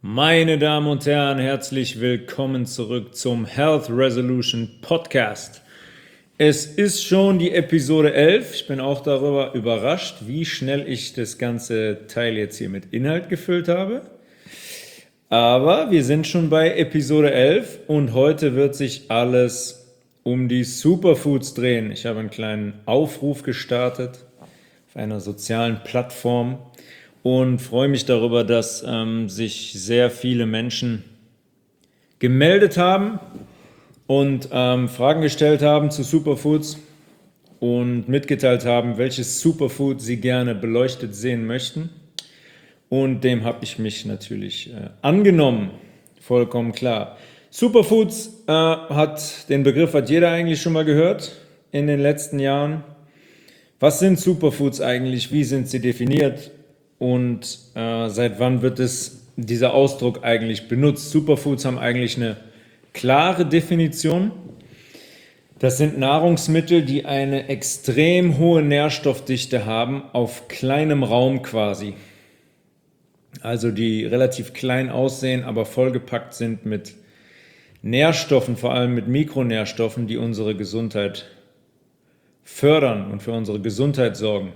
Meine Damen und Herren, herzlich willkommen zurück zum Health Resolution Podcast. Es ist schon die Episode 11. Ich bin auch darüber überrascht, wie schnell ich das ganze Teil jetzt hier mit Inhalt gefüllt habe. Aber wir sind schon bei Episode 11 und heute wird sich alles um die Superfoods drehen. Ich habe einen kleinen Aufruf gestartet auf einer sozialen Plattform und freue mich darüber, dass sich sehr viele Menschen gemeldet haben und Fragen gestellt haben zu Superfoods und mitgeteilt haben, welches Superfood sie gerne beleuchtet sehen möchten. Und dem habe ich mich natürlich angenommen, vollkommen klar. Superfoods den Begriff hat jeder eigentlich schon mal gehört in den letzten Jahren. Was sind Superfoods eigentlich? Wie sind sie definiert? Und seit wann wird dieser Ausdruck eigentlich benutzt? Superfoods haben eigentlich eine klare Definition. Das sind Nahrungsmittel, die eine extrem hohe Nährstoffdichte haben, auf kleinem Raum quasi. Also die relativ klein aussehen, aber vollgepackt sind mit Nährstoffen, vor allem mit Mikronährstoffen, die unsere Gesundheit fördern und für unsere Gesundheit sorgen.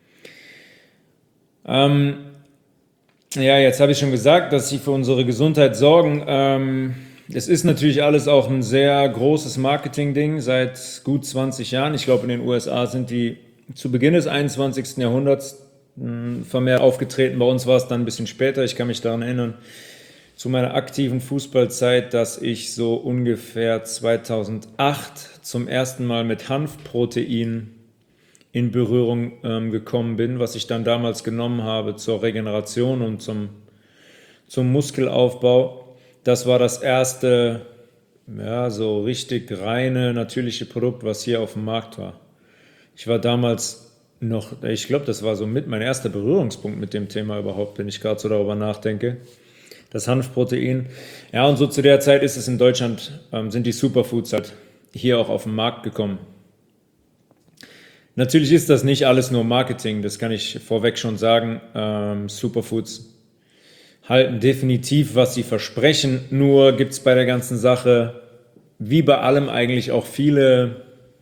Jetzt habe ich schon gesagt, dass sie für unsere Gesundheit sorgen. Es ist natürlich alles auch ein sehr großes Marketing-Ding seit gut 20 Jahren. Ich glaube, in den USA sind die zu Beginn des 21. Jahrhunderts vermehrt aufgetreten. Bei uns war es dann ein bisschen später. Ich kann mich daran erinnern, zu meiner aktiven Fußballzeit, dass ich so ungefähr 2008 zum ersten Mal mit Hanfprotein in Berührung gekommen bin, was ich dann damals genommen habe zur Regeneration und zum Muskelaufbau. Das war das erste, so richtig reine, natürliche Produkt, was hier auf dem Markt war. Ich war damals ich glaube, das war so mit mein erster Berührungspunkt mit dem Thema überhaupt, wenn ich gerade so darüber nachdenke. Das Hanfprotein. Ja, und so zu der Zeit ist es in Deutschland, sind die Superfoods halt hier auch auf den Markt gekommen. Natürlich ist das nicht alles nur Marketing, das kann ich vorweg schon sagen. Superfoods halten definitiv, was sie versprechen, nur gibt es bei der ganzen Sache, wie bei allem eigentlich auch viele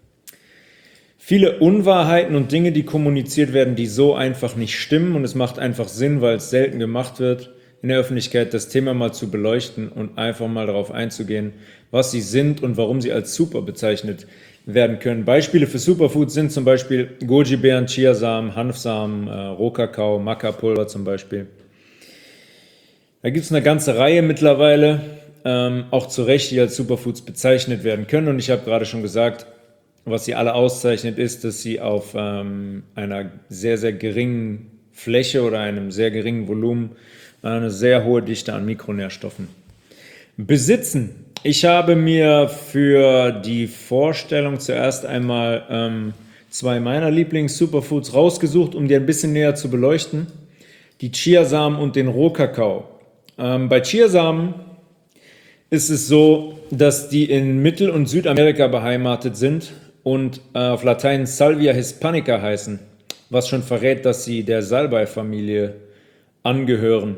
Unwahrheiten und Dinge, die kommuniziert werden, die so einfach nicht stimmen, und es macht einfach Sinn, weil es selten gemacht wird, in der Öffentlichkeit das Thema mal zu beleuchten und einfach mal darauf einzugehen, was sie sind und warum sie als super bezeichnet werden können. Beispiele für Superfoods sind zum Beispiel Goji-Beeren, Chiasamen, Hanfsamen, Rohkakao, Maca-Pulver zum Beispiel. Da gibt es eine ganze Reihe mittlerweile, auch zu Recht, die als Superfoods bezeichnet werden können. Und ich habe gerade schon gesagt, was sie alle auszeichnet, ist, dass sie auf einer sehr, sehr geringen Fläche oder einem sehr geringen Volumen eine sehr hohe Dichte an Mikronährstoffen besitzen. Ich habe mir für die Vorstellung zuerst einmal zwei meiner Lieblings-Superfoods rausgesucht, um die ein bisschen näher zu beleuchten. Die Chiasamen und den Rohkakao. Bei Chiasamen ist es so, dass die in Mittel- und Südamerika beheimatet sind und auf Latein Salvia hispanica heißen, was schon verrät, dass sie der Salbei-Familie angehören.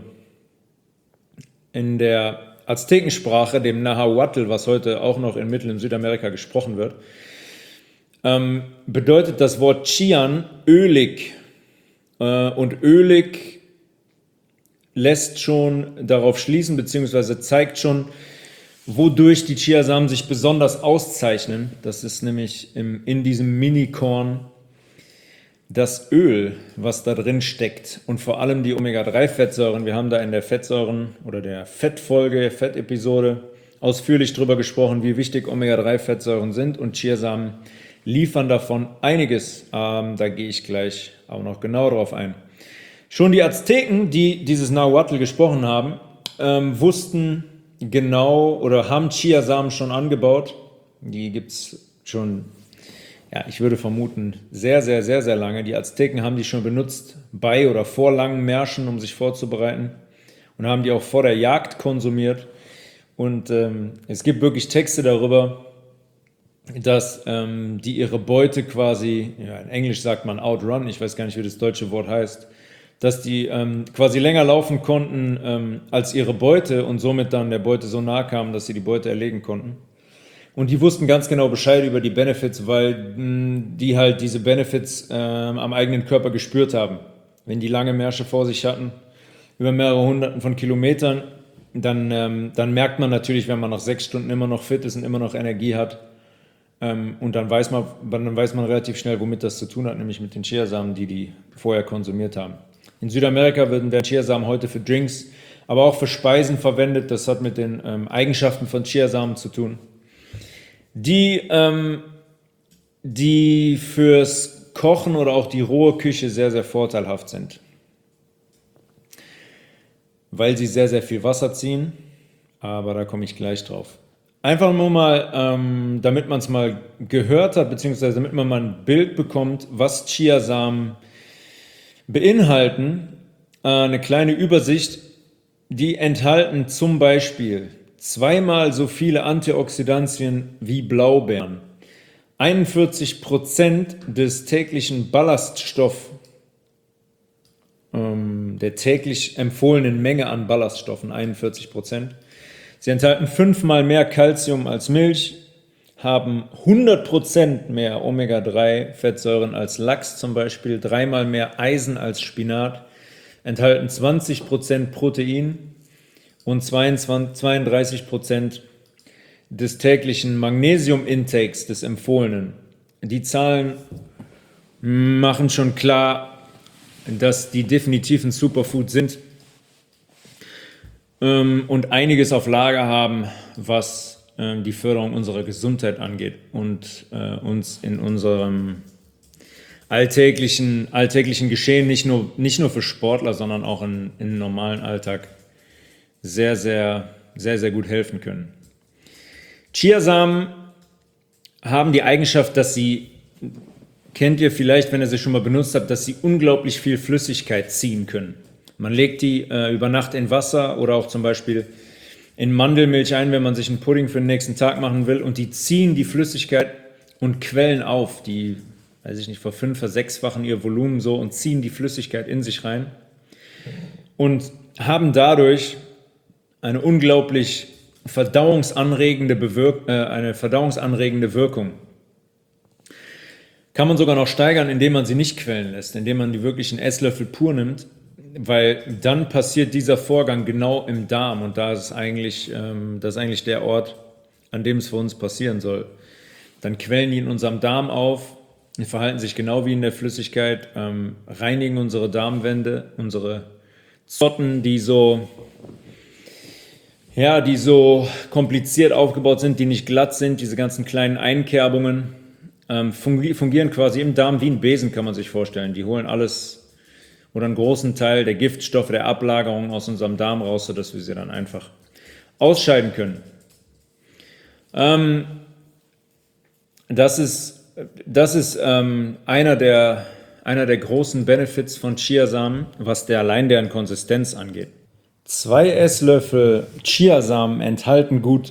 In der Aztekensprache, dem Nahuatl, was heute auch noch in Mittel- und Südamerika gesprochen wird, bedeutet das Wort Chian ölig. Und ölig lässt schon darauf schließen, beziehungsweise zeigt schon, wodurch die Chiasamen sich besonders auszeichnen. Das ist nämlich in diesem Minikorn das Öl, was da drin steckt, und vor allem die Omega-3-Fettsäuren. Wir haben da in der Fettsäuren oder der Fettfolge, Fettepisode ausführlich drüber gesprochen, wie wichtig Omega-3-Fettsäuren sind, und Chiasamen liefern davon einiges. Da gehe ich gleich auch noch genau drauf ein. Schon die Azteken, die dieses Nahuatl gesprochen haben, wussten genau oder haben Chiasamen schon angebaut. Die gibt es schon, ich würde vermuten, sehr, sehr, sehr, sehr lange. Die Azteken haben die schon benutzt bei oder vor langen Märschen, um sich vorzubereiten, und haben die auch vor der Jagd konsumiert. Und es gibt wirklich Texte darüber, dass die ihre Beute quasi, in Englisch sagt man outrun, ich weiß gar nicht, wie das deutsche Wort heißt, dass die quasi länger laufen konnten als ihre Beute und somit dann der Beute so nahe kamen, dass sie die Beute erlegen konnten. Und die wussten ganz genau Bescheid über die Benefits, weil die halt diese Benefits am eigenen Körper gespürt haben. Wenn die lange Märsche vor sich hatten, über mehrere Hunderten von Kilometern, dann merkt man natürlich, wenn man nach 6 Stunden immer noch fit ist und immer noch Energie hat. Und dann weiß man relativ schnell, womit das zu tun hat, nämlich mit den Chiasamen, die vorher konsumiert haben. In Südamerika werden Chiasamen heute für Drinks, aber auch für Speisen verwendet. Das hat mit den Eigenschaften von Chiasamen zu tun, die fürs Kochen oder auch die rohe Küche sehr, sehr vorteilhaft sind, weil sie sehr, sehr viel Wasser ziehen, aber da komme ich gleich drauf. Einfach nur mal, damit man es mal gehört hat, beziehungsweise damit man mal ein Bild bekommt, was Chiasamen beinhalten, eine kleine Übersicht. Die enthalten zum Beispiel 2-mal so viele Antioxidantien wie Blaubeeren, 41% des täglichen Ballaststoff, der täglich empfohlenen Menge an Ballaststoffen, 41%. Sie enthalten 5-mal mehr Calcium als Milch, haben 100% mehr Omega-3-Fettsäuren als Lachs zum Beispiel, 3-mal mehr Eisen als Spinat, enthalten 20% Protein und 32% des täglichen Magnesium-Intakes, des empfohlenen. Die Zahlen machen schon klar, dass die definitiv ein Superfood sind und einiges auf Lager haben, was die Förderung unserer Gesundheit angeht und uns in unserem alltäglichen Geschehen, nicht nur für Sportler, sondern auch im normalen Alltag sehr, sehr, sehr, sehr gut helfen können. Chiasamen haben die Eigenschaft, dass sie, kennt ihr vielleicht, wenn ihr sie schon mal benutzt habt, dass sie unglaublich viel Flüssigkeit ziehen können. Man legt die über Nacht in Wasser oder auch zum Beispiel in Mandelmilch ein, wenn man sich einen Pudding für den nächsten Tag machen will, und die ziehen die Flüssigkeit und quellen auf. Die, weiß ich nicht, ver-6-fachen ihr Volumen so und ziehen die Flüssigkeit in sich rein und haben dadurch eine unglaublich verdauungsanregende Wirkung. Kann man sogar noch steigern, indem man sie nicht quellen lässt, indem man die wirklich einen Esslöffel pur nimmt, weil dann passiert dieser Vorgang genau im Darm und das ist eigentlich der Ort, an dem es für uns passieren soll. Dann quellen die in unserem Darm auf, die verhalten sich genau wie in der Flüssigkeit, reinigen unsere Darmwände, unsere Zotten, die so kompliziert aufgebaut sind, die nicht glatt sind, diese ganzen kleinen Einkerbungen, fungieren quasi im Darm wie ein Besen, kann man sich vorstellen. Die holen alles oder einen großen Teil der Giftstoffe, der Ablagerung aus unserem Darm raus, sodass wir sie dann einfach ausscheiden können. Das ist einer der großen Benefits von Chiasamen, was allein deren Konsistenz angeht. 2 Esslöffel Chiasamen enthalten gut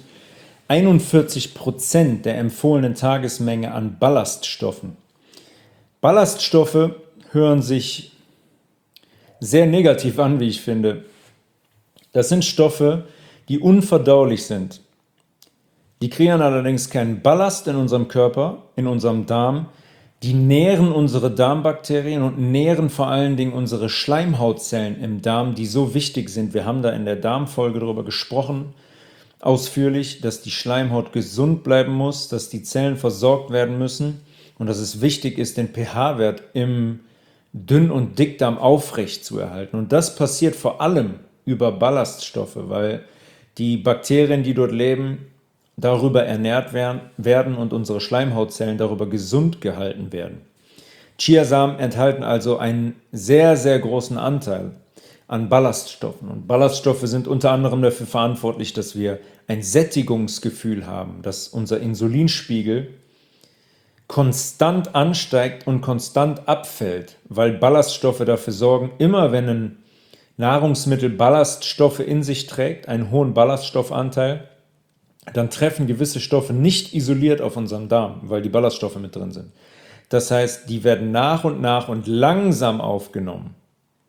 41% der empfohlenen Tagesmenge an Ballaststoffen. Ballaststoffe hören sich sehr negativ an, wie ich finde. Das sind Stoffe, die unverdaulich sind. Die kreieren allerdings keinen Ballast in unserem Körper, in unserem Darm. Die nähren unsere Darmbakterien und nähren vor allen Dingen unsere Schleimhautzellen im Darm, die so wichtig sind. Wir haben da in der Darmfolge darüber gesprochen, ausführlich, dass die Schleimhaut gesund bleiben muss, dass die Zellen versorgt werden müssen und dass es wichtig ist, den pH-Wert im Dünn- und Dickdarm aufrecht zu erhalten. Und das passiert vor allem über Ballaststoffe, weil die Bakterien, die dort leben, darüber ernährt werden und unsere Schleimhautzellen darüber gesund gehalten werden. Chiasamen enthalten also einen sehr, sehr großen Anteil an Ballaststoffen. Und Ballaststoffe sind unter anderem dafür verantwortlich, dass wir ein Sättigungsgefühl haben, dass unser Insulinspiegel konstant ansteigt und konstant abfällt, weil Ballaststoffe dafür sorgen, immer wenn ein Nahrungsmittel Ballaststoffe in sich trägt, einen hohen Ballaststoffanteil, dann treffen gewisse Stoffe nicht isoliert auf unseren Darm, weil die Ballaststoffe mit drin sind. Das heißt, die werden nach und langsam aufgenommen.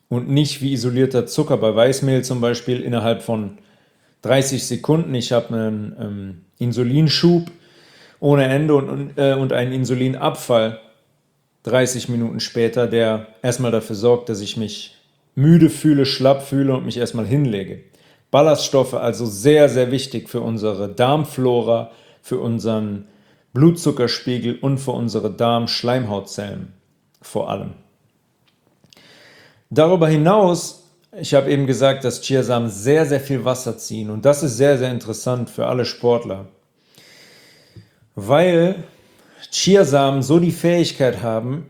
und nicht wie isolierter Zucker bei Weißmehl zum Beispiel innerhalb von 30 Sekunden. Ich habe einen Insulinschub ohne Ende und einen Insulinabfall 30 Minuten später, der erstmal dafür sorgt, dass ich mich müde fühle, schlapp fühle und mich erstmal hinlege. Ballaststoffe also sehr, sehr wichtig für unsere Darmflora, für unseren Blutzuckerspiegel und für unsere Darmschleimhautzellen vor allem. Darüber hinaus, ich habe eben gesagt, dass Chiasamen sehr, sehr viel Wasser ziehen und das ist sehr, sehr interessant für alle Sportler, weil Chiasamen so die Fähigkeit haben,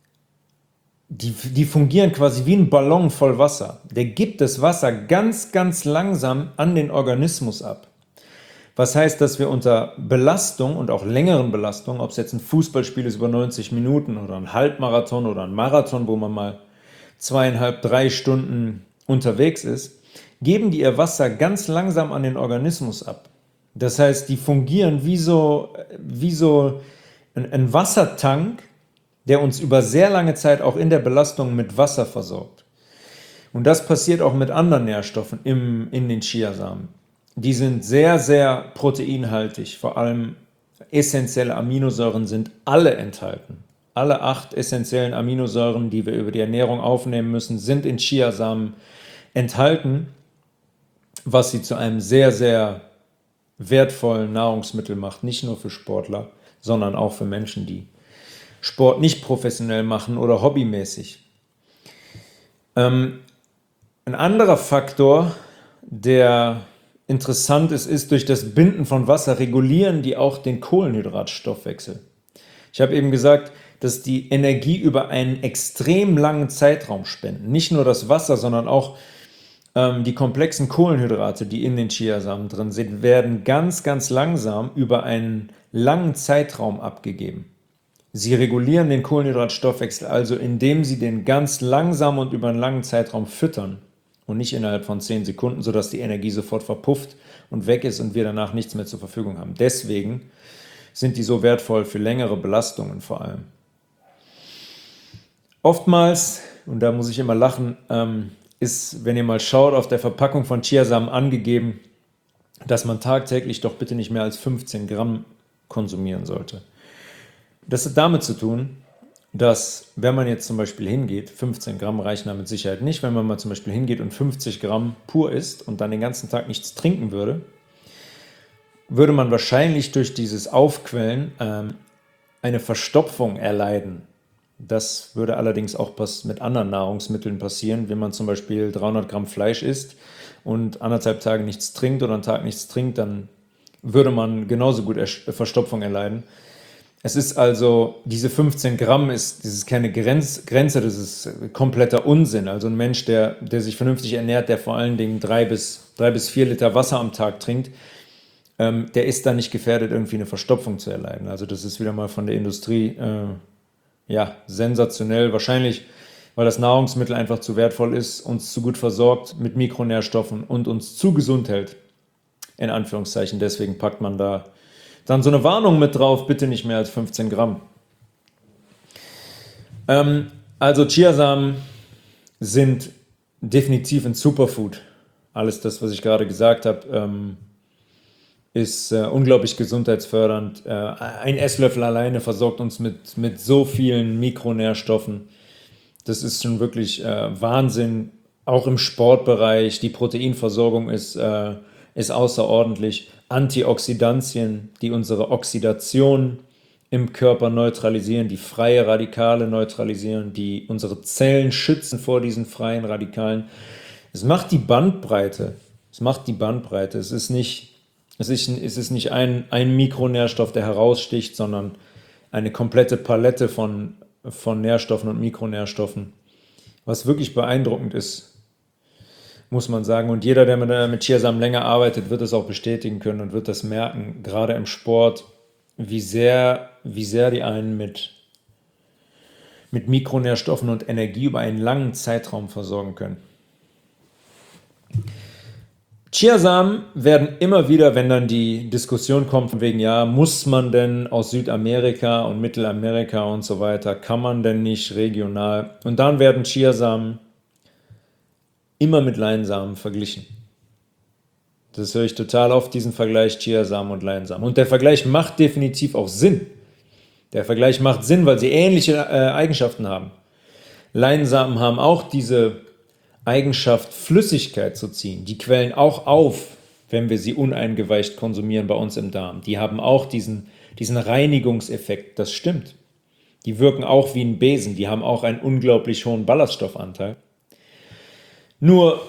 die fungieren quasi wie ein Ballon voll Wasser. Der gibt das Wasser ganz, ganz langsam an den Organismus ab. Was heißt, dass wir unter Belastung und auch längeren Belastungen, ob es jetzt ein Fußballspiel ist über 90 Minuten oder ein Halbmarathon oder ein Marathon, wo man mal 2,5, 3 Stunden unterwegs ist, geben die ihr Wasser ganz langsam an den Organismus ab. Das heißt, die fungieren wie so ein Wassertank, der uns über sehr lange Zeit auch in der Belastung mit Wasser versorgt. Und das passiert auch mit anderen Nährstoffen in den Chiasamen. Die sind sehr, sehr proteinhaltig, vor allem essentielle Aminosäuren sind alle enthalten. Alle 8 essentiellen Aminosäuren, die wir über die Ernährung aufnehmen müssen, sind in Chiasamen enthalten, was sie zu einem sehr, sehr wertvollen Nahrungsmittel macht, nicht nur für Sportler, sondern auch für Menschen, die Sport nicht professionell machen oder hobbymäßig. Ein anderer Faktor, der interessant ist, durch das Binden von Wasser regulieren die auch den Kohlenhydratstoffwechsel. Ich habe eben gesagt, dass die Energie über einen extrem langen Zeitraum spenden. Nicht nur das Wasser, sondern auch die komplexen Kohlenhydrate, die in den Chiasamen drin sind, werden ganz, ganz langsam über einen langen Zeitraum abgegeben. Sie regulieren den Kohlenhydratstoffwechsel also, indem sie den ganz langsam und über einen langen Zeitraum füttern und nicht innerhalb von 10 Sekunden, sodass die Energie sofort verpufft und weg ist und wir danach nichts mehr zur Verfügung haben. Deswegen sind die so wertvoll für längere Belastungen vor allem. Oftmals, und da muss ich immer lachen, ist, wenn ihr mal schaut, auf der Verpackung von Chiasamen angegeben, dass man tagtäglich doch bitte nicht mehr als 15 Gramm konsumieren sollte. Das hat damit zu tun, dass wenn man jetzt zum Beispiel hingeht, 15 Gramm reichen da mit Sicherheit nicht, wenn man mal zum Beispiel hingeht und 50 Gramm pur isst und dann den ganzen Tag nichts trinken würde, würde man wahrscheinlich durch dieses Aufquellen eine Verstopfung erleiden. Das würde allerdings auch mit anderen Nahrungsmitteln passieren, wenn man zum Beispiel 300 Gramm Fleisch isst und 1,5 Tage nichts trinkt oder einen Tag nichts trinkt, dann würde man genauso gut Verstopfung erleiden. Es ist also, diese 15 Gramm das ist keine Grenze, das ist kompletter Unsinn. Also ein Mensch, der sich vernünftig ernährt, der vor allen Dingen 3 bis 4 Liter Wasser am Tag trinkt, der ist da nicht gefährdet, irgendwie eine Verstopfung zu erleiden. Also das ist wieder mal von der Industrie sensationell. Wahrscheinlich, weil das Nahrungsmittel einfach zu wertvoll ist, uns zu gut versorgt mit Mikronährstoffen und uns zu gesund hält, in Anführungszeichen. Deswegen packt man da dann so eine Warnung mit drauf, bitte nicht mehr als 15 Gramm. Also Chiasamen sind definitiv ein Superfood. Alles das, was ich gerade gesagt habe, ist unglaublich gesundheitsfördernd. Ein Esslöffel alleine versorgt uns mit so vielen Mikronährstoffen. Das ist schon wirklich Wahnsinn. Auch im Sportbereich, die Proteinversorgung ist außerordentlich. Antioxidantien, die unsere Oxidation im Körper neutralisieren, die freie Radikale neutralisieren, die unsere Zellen schützen vor diesen freien Radikalen. Es macht die Bandbreite. Es ist nicht ein Mikronährstoff, der heraussticht, sondern eine komplette Palette von Nährstoffen und Mikronährstoffen, was wirklich beeindruckend ist, muss man sagen. Und jeder, der mit Chiasamen länger arbeitet, wird es auch bestätigen können und wird das merken, gerade im Sport, wie sehr die einen mit Mikronährstoffen und Energie über einen langen Zeitraum versorgen können. Chiasamen werden immer wieder, wenn dann die Diskussion kommt, von wegen, ja, muss man denn aus Südamerika und Mittelamerika und so weiter, kann man denn nicht regional? Und dann werden Chiasamen immer mit Leinsamen verglichen. Das höre ich total oft, diesen Vergleich Chiasamen und Leinsamen. Und der Vergleich macht definitiv auch Sinn. Der Vergleich macht Sinn, weil sie ähnliche Eigenschaften haben. Leinsamen haben auch diese Eigenschaft, Flüssigkeit zu ziehen. Die quellen auch auf, wenn wir sie uneingeweicht konsumieren bei uns im Darm. Die haben auch diesen Reinigungseffekt, das stimmt. Die wirken auch wie ein Besen, die haben auch einen unglaublich hohen Ballaststoffanteil. Nur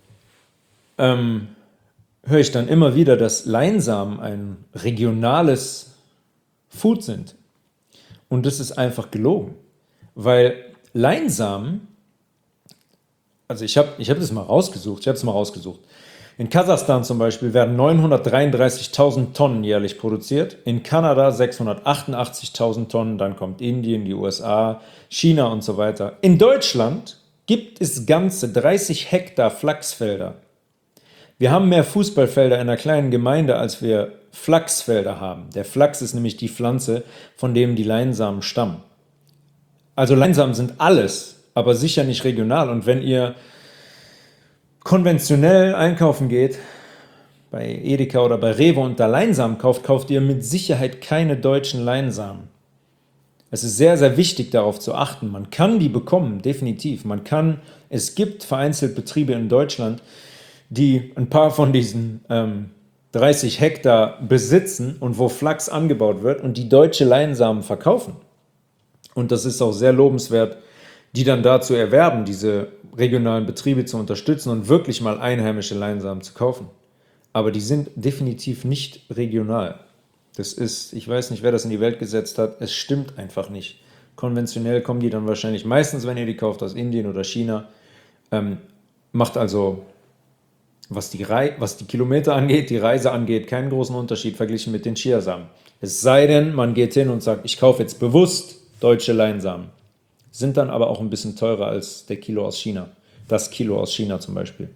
höre ich dann immer wieder, dass Leinsamen ein regionales Food sind. Und das ist einfach gelogen. Weil Leinsamen, also ich habe das mal rausgesucht, In Kasachstan zum Beispiel werden 933.000 Tonnen jährlich produziert, in Kanada 688.000 Tonnen, dann kommt Indien, die USA, China und so weiter. In Deutschland gibt es ganze 30 Hektar Flachsfelder. Wir haben mehr Fußballfelder in einer kleinen Gemeinde, als wir Flachsfelder haben. Der Flachs ist nämlich die Pflanze, von dem die Leinsamen stammen. Also Leinsamen sind alles, aber sicher nicht regional. Und wenn ihr konventionell einkaufen geht, bei Edeka oder bei Rewe und da Leinsamen kauft, kauft ihr mit Sicherheit keine deutschen Leinsamen. Es ist sehr, sehr wichtig, darauf zu achten. Man kann die bekommen, definitiv. Es gibt vereinzelt Betriebe in Deutschland, die ein paar von diesen 30 Hektar besitzen und wo Flachs angebaut wird und die deutsche Leinsamen verkaufen. Und das ist auch sehr lobenswert, die dann dazu erwerben, diese regionalen Betriebe zu unterstützen und wirklich mal einheimische Leinsamen zu kaufen. Aber die sind definitiv nicht regional. Ich weiß nicht, wer das in die Welt gesetzt hat, es stimmt einfach nicht. Konventionell kommen die dann wahrscheinlich meistens, wenn ihr die kauft, aus Indien oder China. Macht also, was die Kilometer angeht, die Reise angeht, keinen großen Unterschied verglichen mit den Chiasamen. Es sei denn, man geht hin und sagt, ich kaufe jetzt bewusst deutsche Leinsamen. Sind dann aber auch ein bisschen teurer als das Kilo aus China zum Beispiel.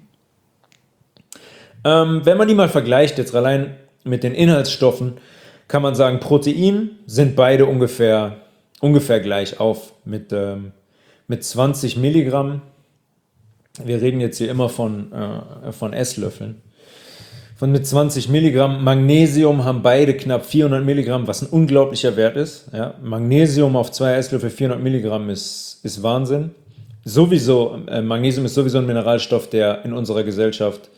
Wenn man die mal vergleicht, jetzt allein mit den Inhaltsstoffen, kann man sagen, Protein sind beide ungefähr gleich auf mit 20 Milligramm. Wir reden jetzt hier immer von Esslöffeln. Mit 20 Milligramm Magnesium haben beide knapp 400 Milligramm, was ein unglaublicher Wert ist. Ja, Magnesium auf 2 Esslöffel 400 Milligramm ist Wahnsinn. Magnesium ist sowieso ein Mineralstoff, der in unserer Gesellschaft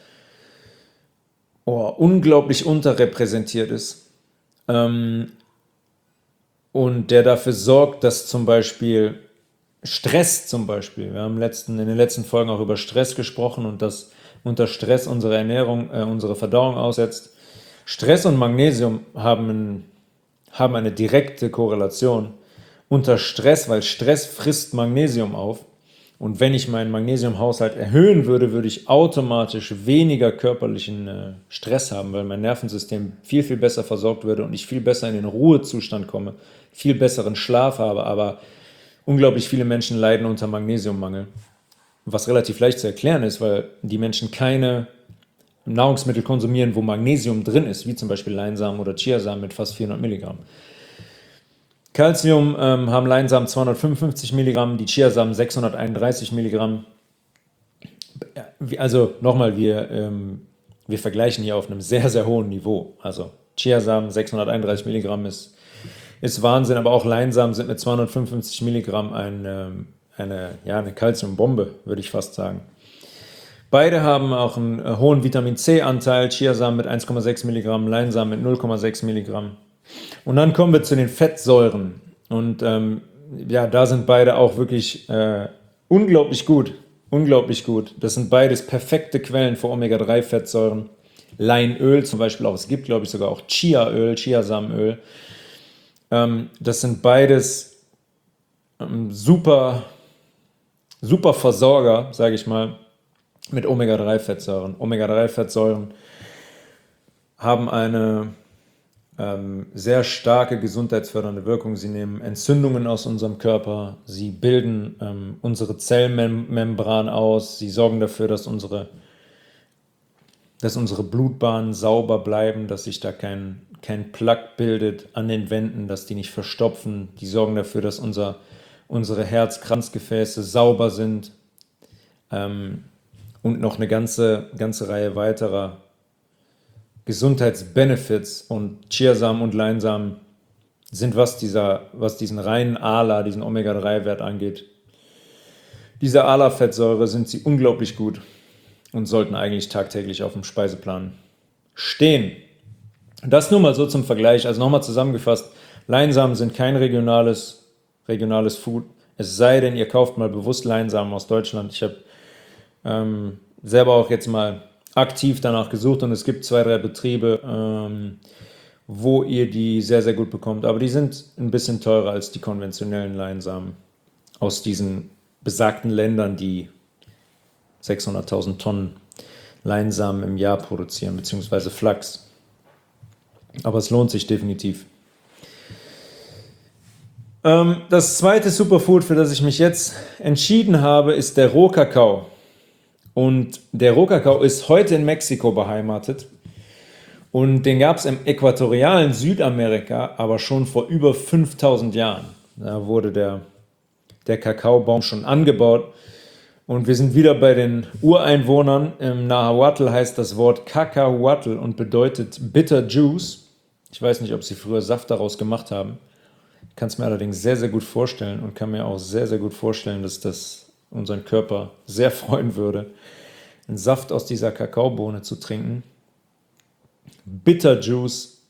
unglaublich unterrepräsentiert ist. Und der dafür sorgt, dass zum Beispiel Stress wir haben in den letzten Folgen auch über Stress gesprochen und dass unter Stress unsere Ernährung, unsere Verdauung aussetzt. Stress und Magnesium haben eine direkte Korrelation. Unter Stress, weil Stress frisst Magnesium auf. Und wenn ich meinen Magnesiumhaushalt erhöhen würde, würde ich automatisch weniger körperlichen Stress haben, weil mein Nervensystem viel, viel besser versorgt würde und ich viel besser in den Ruhezustand komme, viel besseren Schlaf habe. Aber unglaublich viele Menschen leiden unter Magnesiummangel. Was relativ leicht zu erklären ist, weil die Menschen keine Nahrungsmittel konsumieren, wo Magnesium drin ist, wie zum Beispiel Leinsamen oder Chiasamen mit fast 400 Milligramm. Calcium haben Leinsamen 255 Milligramm, die Chiasamen 631 Milligramm. Also nochmal, wir vergleichen hier auf einem sehr, sehr hohen Niveau. Also Chiasamen 631 Milligramm ist Wahnsinn, aber auch Leinsamen sind mit 255 Milligramm eine Calciumbombe, würde ich fast sagen. Beide haben auch einen hohen Vitamin-C-Anteil, Chiasamen mit 1,6 Milligramm, Leinsamen mit 0,6 Milligramm. Und dann kommen wir zu den Fettsäuren. Und da sind beide auch wirklich unglaublich gut. Unglaublich gut. Das sind beides perfekte Quellen für Omega-3-Fettsäuren. Leinöl zum Beispiel auch. Es gibt, glaube ich, sogar auch Chiaöl, Chiasamenöl. Das sind beides super Versorger, sage ich mal, mit Omega-3-Fettsäuren. Omega-3-Fettsäuren haben eine sehr starke gesundheitsfördernde Wirkung. Sie nehmen Entzündungen aus unserem Körper, sie bilden unsere Zellmembran aus, sie sorgen dafür, dass unsere Blutbahnen sauber bleiben, dass sich da kein Plaque bildet an den Wänden, dass die nicht verstopfen. Die sorgen dafür, dass unsere Herz-Kranzgefäße sauber sind. und noch eine ganze Reihe weiterer Gesundheitsbenefits. Und Chiasamen und Leinsamen sind, was diesen reinen ALA, diesen Omega-3-Wert angeht, diese ALA-Fettsäure, sind sie unglaublich gut und sollten eigentlich tagtäglich auf dem Speiseplan stehen. Das nur mal so zum Vergleich. Also nochmal zusammengefasst, Leinsamen sind kein regionales Food. Es sei denn, ihr kauft mal bewusst Leinsamen aus Deutschland. Ich habe selber auch jetzt mal aktiv danach gesucht und es gibt 2, 3 Betriebe, wo ihr die sehr, sehr gut bekommt. Aber die sind ein bisschen teurer als die konventionellen Leinsamen aus diesen besagten Ländern, die 600.000 Tonnen Leinsamen im Jahr produzieren, beziehungsweise Flachs. Aber es lohnt sich definitiv. Das zweite Superfood, für das ich mich jetzt entschieden habe, ist der Rohkakao. Und der Rohkakao ist heute in Mexiko beheimatet. Und den gab es im äquatorialen Südamerika, aber schon vor über 5000 Jahren. Da wurde der Kakaobaum schon angebaut. Und wir sind wieder bei den Ureinwohnern. Im Nahuatl heißt das Wort Cacahuatl und bedeutet Bitter Juice. Ich weiß nicht, ob sie früher Saft daraus gemacht haben. Ich kann es mir allerdings sehr, sehr gut vorstellen und kann mir auch sehr, sehr gut vorstellen, dass das unseren Körper sehr freuen würde, einen Saft aus dieser Kakaobohne zu trinken. Bitter Juice.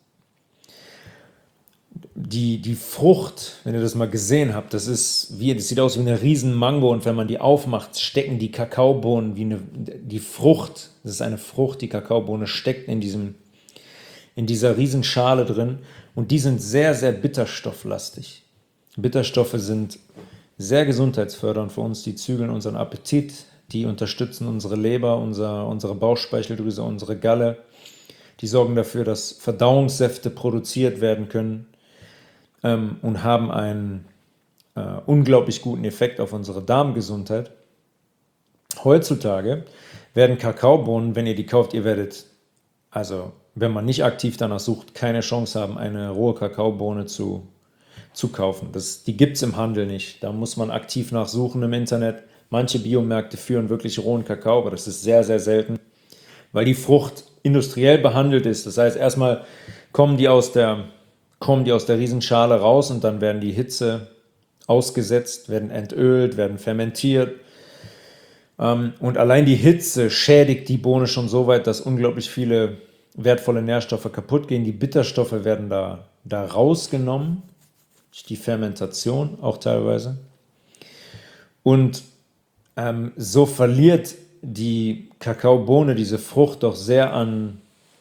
Die Frucht, wenn ihr das mal gesehen habt, das sieht aus wie eine riesen Mango und wenn man die aufmacht, stecken die Kakaobohnen die Frucht, das ist eine Frucht, die Kakaobohne steckt in dieser riesen Schale drin und die sind sehr, sehr bitterstofflastig. Bitterstoffe sind sehr gesundheitsfördernd für uns, die zügeln unseren Appetit, die unterstützen unsere Leber, unsere Bauchspeicheldrüse, unsere Galle, die sorgen dafür, dass Verdauungssäfte produziert werden können und haben einen unglaublich guten Effekt auf unsere Darmgesundheit. Heutzutage werden Kakaobohnen, wenn ihr die kauft, ihr werdet, also wenn man nicht aktiv danach sucht, keine Chance haben, eine rohe Kakaobohne zu kaufen. Die gibt es im Handel nicht. Da muss man aktiv nachsuchen im Internet. Manche Biomärkte führen wirklich rohen Kakao, aber das ist sehr, sehr selten, weil die Frucht industriell behandelt ist. Das heißt, erstmal kommen die aus der Riesenschale raus und dann werden die Hitze ausgesetzt, werden entölt, werden fermentiert. Und allein die Hitze schädigt die Bohne schon so weit, dass unglaublich viele wertvolle Nährstoffe kaputt gehen. Die Bitterstoffe werden da rausgenommen, durch die Fermentation auch teilweise. Und so verliert die Kakaobohne, diese Frucht, doch sehr an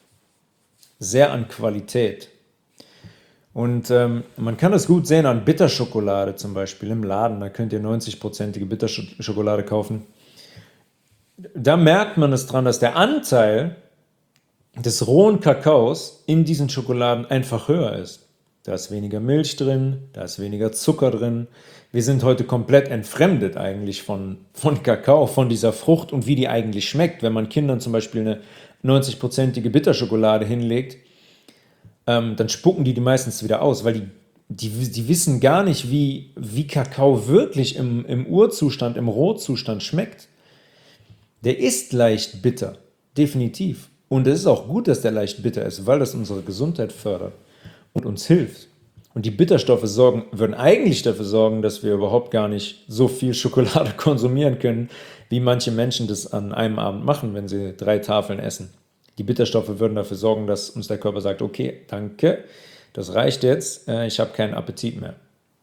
Qualität. Und man kann das gut sehen an Bitterschokolade zum Beispiel im Laden. Da könnt ihr 90%ige Bitterschokolade kaufen. Da merkt man es dran, dass der Anteil des rohen Kakaos in diesen Schokoladen einfach höher ist. Da ist weniger Milch drin, da ist weniger Zucker drin. Wir sind heute komplett entfremdet eigentlich von Kakao, von dieser Frucht und wie die eigentlich schmeckt. Wenn man Kindern zum Beispiel eine 90%ige Bitterschokolade hinlegt, dann spucken die meistens wieder aus, weil die wissen gar nicht, wie Kakao wirklich im Urzustand, im Rohzustand schmeckt. Der ist leicht bitter, definitiv. Und es ist auch gut, dass der leicht bitter ist, weil das unsere Gesundheit fördert und uns hilft. Und die Bitterstoffe würden eigentlich dafür sorgen, dass wir überhaupt gar nicht so viel Schokolade konsumieren können, wie manche Menschen das an einem Abend machen, wenn sie 3 Tafeln essen. Die Bitterstoffe würden dafür sorgen, dass uns der Körper sagt, okay, danke, das reicht jetzt, ich habe keinen Appetit mehr.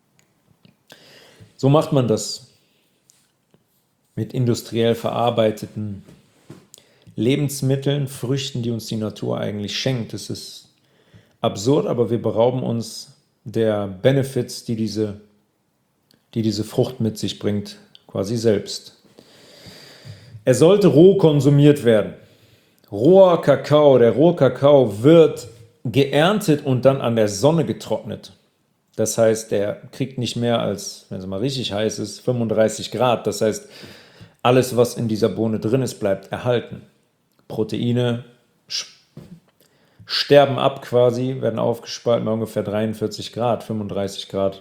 So macht man das mit industriell verarbeiteten Lebensmitteln, Früchten, die uns die Natur eigentlich schenkt. Das ist absurd, aber wir berauben uns der Benefits, die diese Frucht mit sich bringt, quasi selbst. Er sollte roh konsumiert werden. Roher Kakao, der rohe Kakao wird geerntet und dann an der Sonne getrocknet. Das heißt, der kriegt nicht mehr als, wenn es mal richtig heiß ist, 35 Grad. Das heißt, alles, was in dieser Bohne drin ist, bleibt erhalten. Proteine sterben ab quasi, werden aufgespalten bei ungefähr 43 Grad, 35 Grad.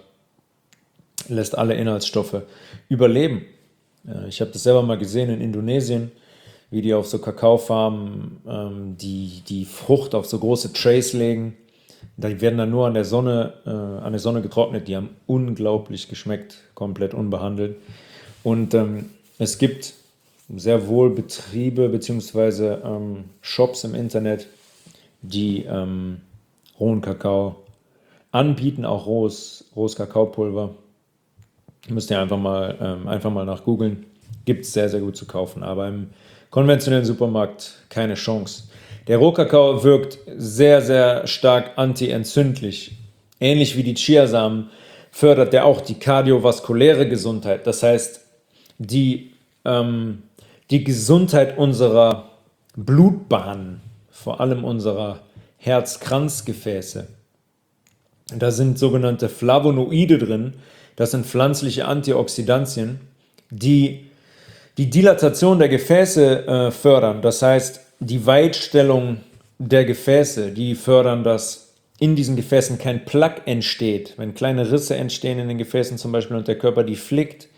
Lässt alle Inhaltsstoffe überleben. Ich habe das selber mal gesehen in Indonesien. wie die auf so Kakaofarmen die Frucht auf so große Trays legen. Die werden dann nur an der Sonne getrocknet. Die haben unglaublich geschmeckt, komplett unbehandelt. Und es gibt sehr wohl Betriebe bzw. Shops im Internet, die rohen Kakao anbieten, auch rohes Kakaopulver. Müsst ihr einfach mal nach googeln. Gibt es sehr, sehr gut zu kaufen. Aber im konventionellen Supermarkt keine Chance. Der Rohkakao wirkt sehr, sehr stark antientzündlich. Ähnlich wie die Chiasamen fördert der auch die kardiovaskuläre Gesundheit. Das heißt, die Gesundheit unserer Blutbahnen, vor allem unserer Herz-Kranzgefäße. Da sind sogenannte Flavonoide drin, das sind pflanzliche Antioxidantien, die die Dilatation der Gefäße fördern. Das heißt, die Weitstellung der Gefäße, die fördern, dass in diesen Gefäßen kein Plaque entsteht. Wenn kleine Risse entstehen in den Gefäßen zum Beispiel und der Körper die flickt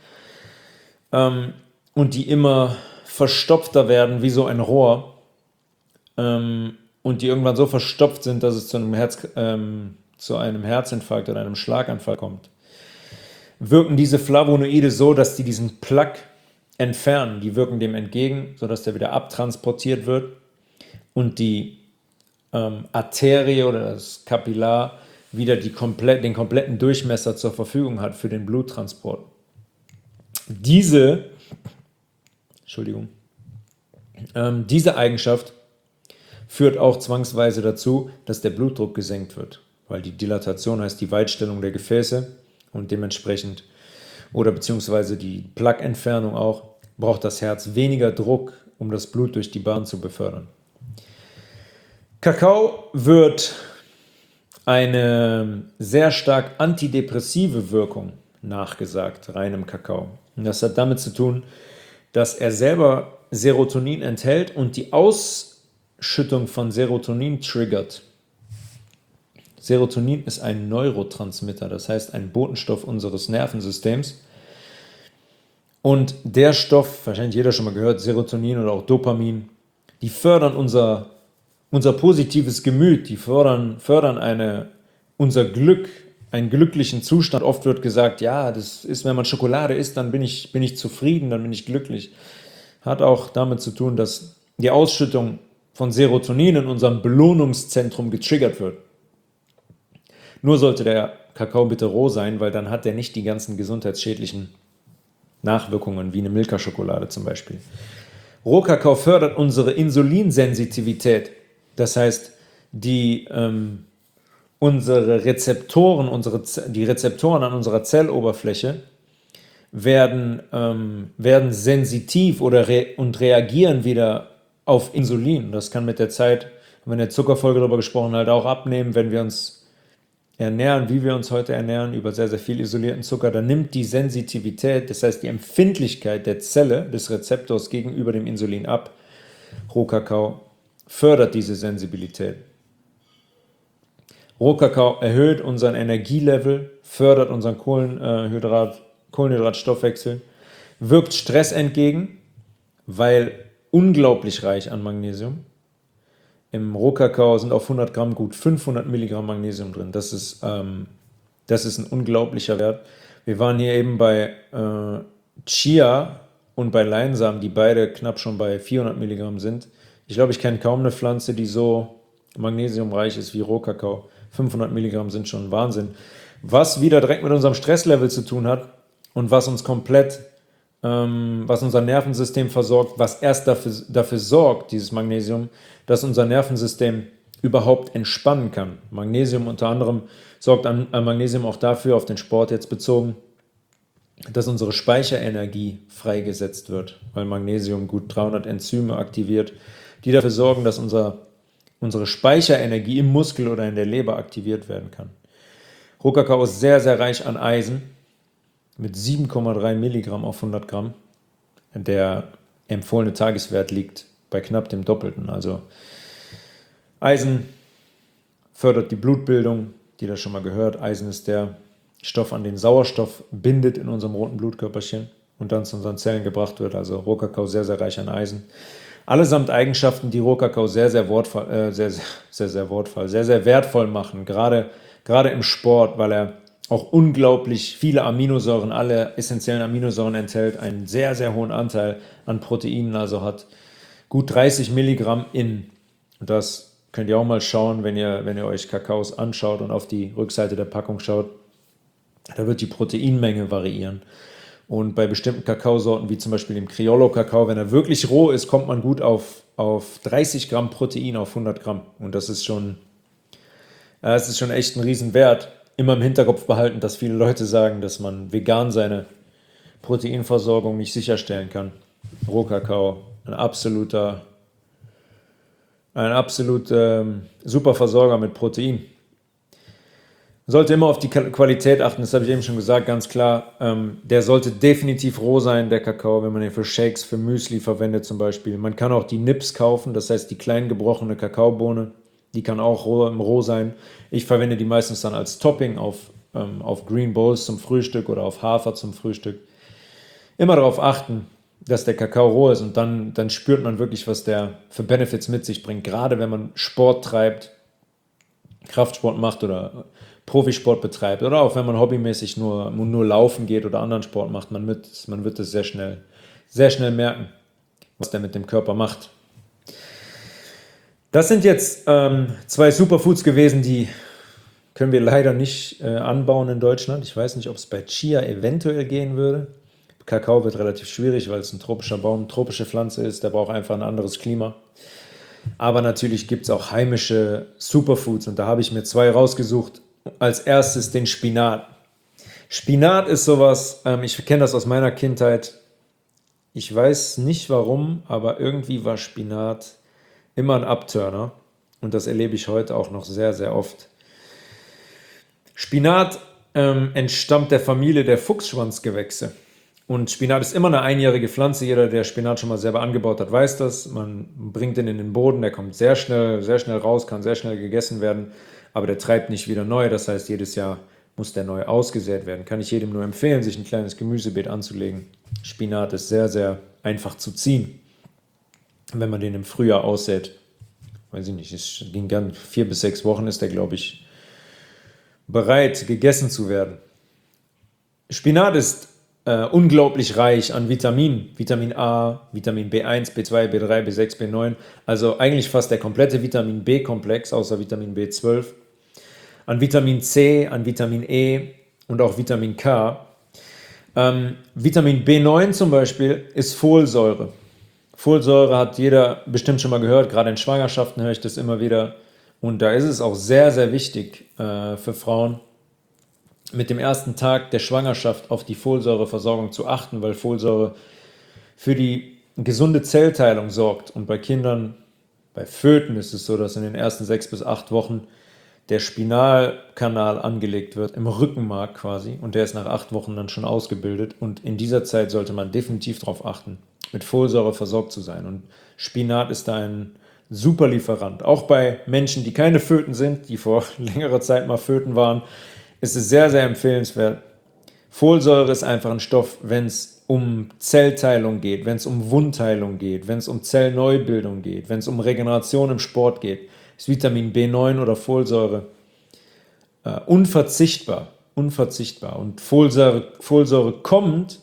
und die immer verstopfter werden wie so ein Rohr und die irgendwann so verstopft sind, dass es zu einem Herzinfarkt oder einem Schlaganfall kommt, wirken diese Flavonoide so, dass die diesen Plaque entfernen. Die wirken dem entgegen, sodass der wieder abtransportiert wird und die Arterie oder das Kapillar wieder den kompletten Durchmesser zur Verfügung hat für den Bluttransport. Diese Eigenschaft führt auch zwangsweise dazu, dass der Blutdruck gesenkt wird, weil die Dilatation heißt die Weitstellung der Gefäße und dementsprechend oder beziehungsweise die Plaque-Entfernung auch, braucht das Herz weniger Druck, um das Blut durch die Bahn zu befördern. Kakao wird eine sehr stark antidepressive Wirkung nachgesagt, reinem Kakao. Und das hat damit zu tun, dass er selber Serotonin enthält und die Ausschüttung von Serotonin triggert. Serotonin ist ein Neurotransmitter, das heißt ein Botenstoff unseres Nervensystems. Und der Stoff, wahrscheinlich jeder schon mal gehört, Serotonin oder auch Dopamin, die fördern unser positives Gemüt, die fördern unser Glück, einen glücklichen Zustand. Oft wird gesagt, ja, das ist, wenn man Schokolade isst, dann bin ich zufrieden, dann bin ich glücklich. Hat auch damit zu tun, dass die Ausschüttung von Serotonin in unserem Belohnungszentrum getriggert wird. Nur sollte der Kakao bitte roh sein, weil dann hat er nicht die ganzen gesundheitsschädlichen Nachwirkungen wie eine Milka-Schokolade zum Beispiel. Rohkakao fördert unsere Insulinsensitivität. Das heißt, unsere Rezeptoren, die Rezeptoren an unserer Zelloberfläche werden sensitiv und reagieren wieder auf Insulin. Das kann mit der Zeit, haben wir in der Zuckerfolge darüber gesprochen, halt auch abnehmen, wenn wir uns ernähren, wie wir uns heute ernähren, über sehr, sehr viel isolierten Zucker, dann nimmt die Sensitivität, das heißt die Empfindlichkeit der Zelle, des Rezeptors gegenüber dem Insulin ab. Rohkakao fördert diese Sensibilität. Rohkakao erhöht unseren Energielevel, fördert unseren Kohlenhydratstoffwechsel, wirkt Stress entgegen, weil unglaublich reich an Magnesium. Im Rohkakao sind auf 100 Gramm gut 500 Milligramm Magnesium drin. Das ist ein unglaublicher Wert. Wir waren hier eben bei Chia und bei Leinsamen, die beide knapp schon bei 400 Milligramm sind. Ich glaube, ich kenne kaum eine Pflanze, die so magnesiumreich ist wie Rohkakao. 500 Milligramm sind schon Wahnsinn. Was wieder direkt mit unserem Stresslevel zu tun hat und was uns was unser Nervensystem versorgt, was erst dafür sorgt, dieses Magnesium, dass unser Nervensystem überhaupt entspannen kann. Magnesium unter anderem sorgt an Magnesium auch dafür, auf den Sport jetzt bezogen, dass unsere Speicherenergie freigesetzt wird, weil Magnesium gut 300 Enzyme aktiviert, die dafür sorgen, dass unsere Speicherenergie im Muskel oder in der Leber aktiviert werden kann. Rohkakao ist sehr, sehr reich an Eisen, mit 7,3 Milligramm auf 100 Gramm. Der empfohlene Tageswert liegt bei knapp dem Doppelten. Also Eisen fördert die Blutbildung, jeder schon mal gehört. Eisen ist der Stoff, an den Sauerstoff bindet in unserem roten Blutkörperchen und dann zu unseren Zellen gebracht wird. Also Rohkakao sehr, sehr reich an Eisen. Allesamt Eigenschaften, die Rohkakao sehr, sehr wertvoll machen, gerade im Sport, weil er auch unglaublich viele Aminosäuren, alle essentiellen Aminosäuren enthält, einen sehr, sehr hohen Anteil an Proteinen, also hat gut 30 Milligramm in. Und das könnt ihr auch mal schauen, wenn ihr euch Kakaos anschaut und auf die Rückseite der Packung schaut. Da wird die Proteinmenge variieren. Und bei bestimmten Kakaosorten, wie zum Beispiel dem Criollo-Kakao, wenn er wirklich roh ist, kommt man gut auf 30 Gramm Protein auf 100 Gramm. Und das ist schon echt ein Riesenwert. Immer im Hinterkopf behalten, dass viele Leute sagen, dass man vegan seine Proteinversorgung nicht sicherstellen kann. Rohkakao, ein absoluter super Versorger mit Protein. Man sollte immer auf die Qualität achten, das habe ich eben schon gesagt, ganz klar. Der sollte definitiv roh sein, der Kakao, wenn man den für Shakes, für Müsli verwendet zum Beispiel. Man kann auch die Nibs kaufen, das heißt die klein gebrochene Kakaobohne, die kann auch roh sein. Ich verwende die meistens dann als Topping auf Green Bowls zum Frühstück oder auf Hafer zum Frühstück. Immer darauf achten, dass der Kakao roh ist und dann spürt man wirklich, was der für Benefits mit sich bringt. Gerade wenn man Sport treibt, Kraftsport macht oder Profisport betreibt oder auch wenn man hobbymäßig nur laufen geht oder anderen Sport macht, man wird es sehr schnell merken, was der mit dem Körper macht. Das sind jetzt 2 Superfoods gewesen, die können wir leider nicht anbauen in Deutschland. Ich weiß nicht, ob es bei Chia eventuell gehen würde. Kakao wird relativ schwierig, weil es ein tropischer Baum, tropische Pflanze ist, der braucht einfach ein anderes Klima. Aber natürlich gibt es auch heimische Superfoods und da habe ich mir 2 rausgesucht. Als erstes den Spinat. Spinat ist sowas, ich kenne das aus meiner Kindheit. Ich weiß nicht warum, aber irgendwie war Spinat immer ein Upturner und das erlebe ich heute auch noch sehr, sehr oft. Spinat entstammt der Familie der Fuchsschwanzgewächse. Und Spinat ist immer eine einjährige Pflanze. Jeder, der Spinat schon mal selber angebaut hat, weiß das. Man bringt ihn in den Boden, der kommt sehr schnell raus, kann sehr schnell gegessen werden, aber der treibt nicht wieder neu. Das heißt, jedes Jahr muss der neu ausgesät werden. Kann ich jedem nur empfehlen, sich ein kleines Gemüsebeet anzulegen. Spinat ist sehr, sehr einfach zu ziehen, wenn man den im Frühjahr aussät. Weiß ich nicht, es ging gern 4 bis 6 Wochen, ist der, glaube ich, bereit, gegessen zu werden. Spinat ist unglaublich reich an Vitaminen. Vitamin A, Vitamin B1, B2, B3, B6, B9. Also eigentlich fast der komplette Vitamin B-Komplex, außer Vitamin B12. An Vitamin C, an Vitamin E und auch Vitamin K. Vitamin B9 zum Beispiel ist Folsäure. Folsäure hat jeder bestimmt schon mal gehört, gerade in Schwangerschaften höre ich das immer wieder. Und da ist es auch sehr, sehr wichtig für Frauen, mit dem ersten Tag der Schwangerschaft auf die Folsäureversorgung zu achten, weil Folsäure für die gesunde Zellteilung sorgt. Und bei Kindern, bei Föten ist es so, dass in den ersten 6 bis 8 Wochen der Spinalkanal angelegt wird, im Rückenmark quasi. Und der ist nach 8 Wochen dann schon ausgebildet. Und in dieser Zeit sollte man definitiv darauf achten, mit Folsäure versorgt zu sein. Und Spinat ist da ein super Lieferant. Auch bei Menschen, die keine Föten sind, die vor längerer Zeit mal Föten waren, ist es sehr, sehr empfehlenswert. Folsäure ist einfach ein Stoff, wenn es um Zellteilung geht, wenn es um Wundheilung geht, wenn es um Zellneubildung geht, wenn es um Regeneration im Sport geht, ist Vitamin B9 oder Folsäure unverzichtbar. Und Folsäure kommt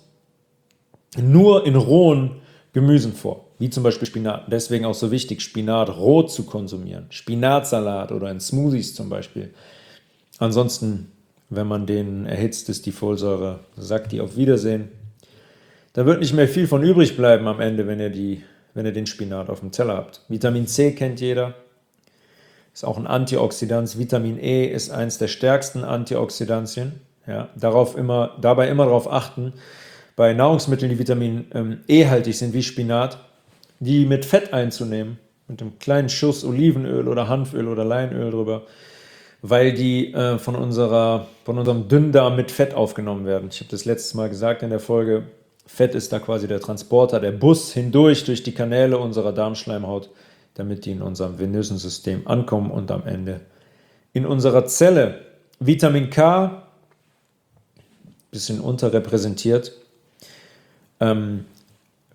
nur in rohen Gemüsen vor, wie zum Beispiel Spinat. Deswegen auch so wichtig, Spinat roh zu konsumieren. Spinatsalat oder in Smoothies zum Beispiel. Ansonsten, wenn man den erhitzt, ist die Folsäure, sagt die auf Wiedersehen. Da wird nicht mehr viel von übrig bleiben am Ende, wenn ihr den Spinat auf dem Teller habt. Vitamin C kennt jeder, ist auch ein Antioxidant. Vitamin E ist eins der stärksten Antioxidantien. Ja, dabei immer darauf achten, bei Nahrungsmitteln, die Vitamin E-haltig sind, wie Spinat, die mit Fett einzunehmen, mit einem kleinen Schuss Olivenöl oder Hanföl oder Leinöl drüber, weil die von unserem Dünndarm mit Fett aufgenommen werden. Ich habe das letztes Mal gesagt in der Folge, Fett ist da quasi der Transporter, der Bus durch die Kanäle unserer Darmschleimhaut, damit die in unserem venösen System ankommen und am Ende in unserer Zelle. Vitamin K, bisschen unterrepräsentiert,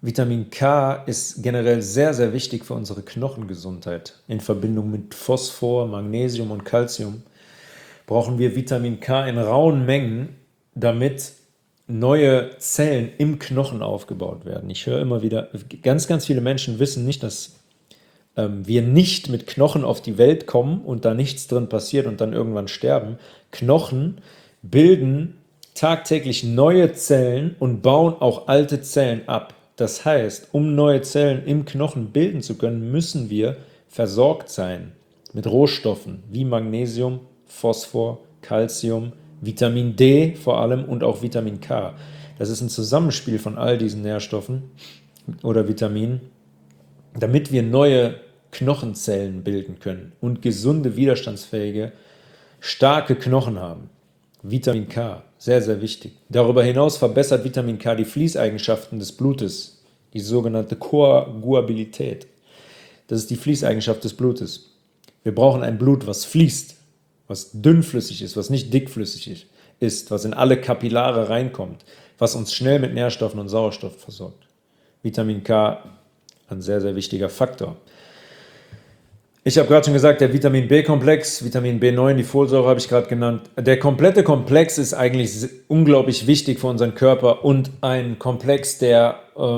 Vitamin K ist generell sehr, sehr wichtig für unsere Knochengesundheit. In Verbindung mit Phosphor, Magnesium und Calcium brauchen wir Vitamin K in rauen Mengen, damit neue Zellen im Knochen aufgebaut werden. Ich höre immer wieder, ganz, ganz viele Menschen wissen nicht, dass wir nicht mit Knochen auf die Welt kommen und da nichts drin passiert und dann irgendwann sterben. Knochen bilden tagtäglich neue Zellen und bauen auch alte Zellen ab. Das heißt, um neue Zellen im Knochen bilden zu können, müssen wir versorgt sein mit Rohstoffen wie Magnesium, Phosphor, Calcium, Vitamin D vor allem und auch Vitamin K. Das ist ein Zusammenspiel von all diesen Nährstoffen oder Vitaminen, damit wir neue Knochenzellen bilden können und gesunde, widerstandsfähige, starke Knochen haben. Vitamin K, sehr, sehr wichtig. Darüber hinaus verbessert Vitamin K die Fließeigenschaften des Blutes, die sogenannte Koagulabilität. Das ist die Fließeigenschaft des Blutes. Wir brauchen ein Blut, was fließt, was dünnflüssig ist, was nicht dickflüssig ist, was in alle Kapillare reinkommt, was uns schnell mit Nährstoffen und Sauerstoff versorgt. Vitamin K, ein sehr, sehr wichtiger Faktor. Ich habe gerade schon gesagt, der Vitamin B-Komplex, Vitamin B9, die Folsäure habe ich gerade genannt. Der komplette Komplex ist eigentlich unglaublich wichtig für unseren Körper und ein Komplex, der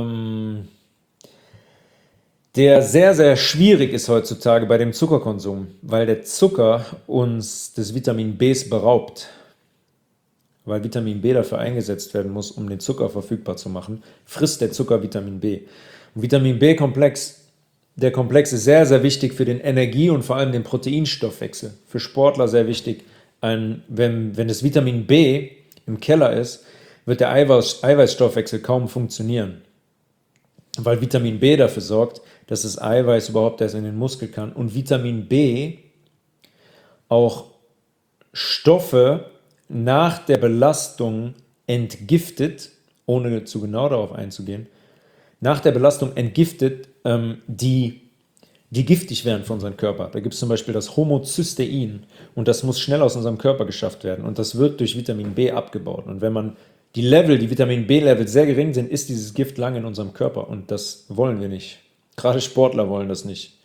sehr, sehr schwierig ist heutzutage bei dem Zuckerkonsum, weil der Zucker uns des Vitamin Bs beraubt. Weil Vitamin B dafür eingesetzt werden muss, um den Zucker verfügbar zu machen, frisst der Zucker Vitamin B. Und Vitamin B-Komplex, der Komplex ist sehr, sehr wichtig für den Energie- und vor allem den Proteinstoffwechsel. Für Sportler sehr wichtig. Wenn das Vitamin B im Keller ist, wird der Eiweißstoffwechsel kaum funktionieren. Weil Vitamin B dafür sorgt, dass das Eiweiß überhaupt erst in den Muskel kann. Und Vitamin B auch Stoffe nach der Belastung entgiftet, ohne zu genau darauf einzugehen, nach der Belastung entgiftet, die giftig wären für unseren Körper. Da gibt es zum Beispiel das Homocystein und das muss schnell aus unserem Körper geschafft werden und das wird durch Vitamin B abgebaut. Und wenn man die Vitamin B-Level sehr gering sind, ist dieses Gift lange in unserem Körper und das wollen wir nicht. Gerade Sportler wollen das nicht.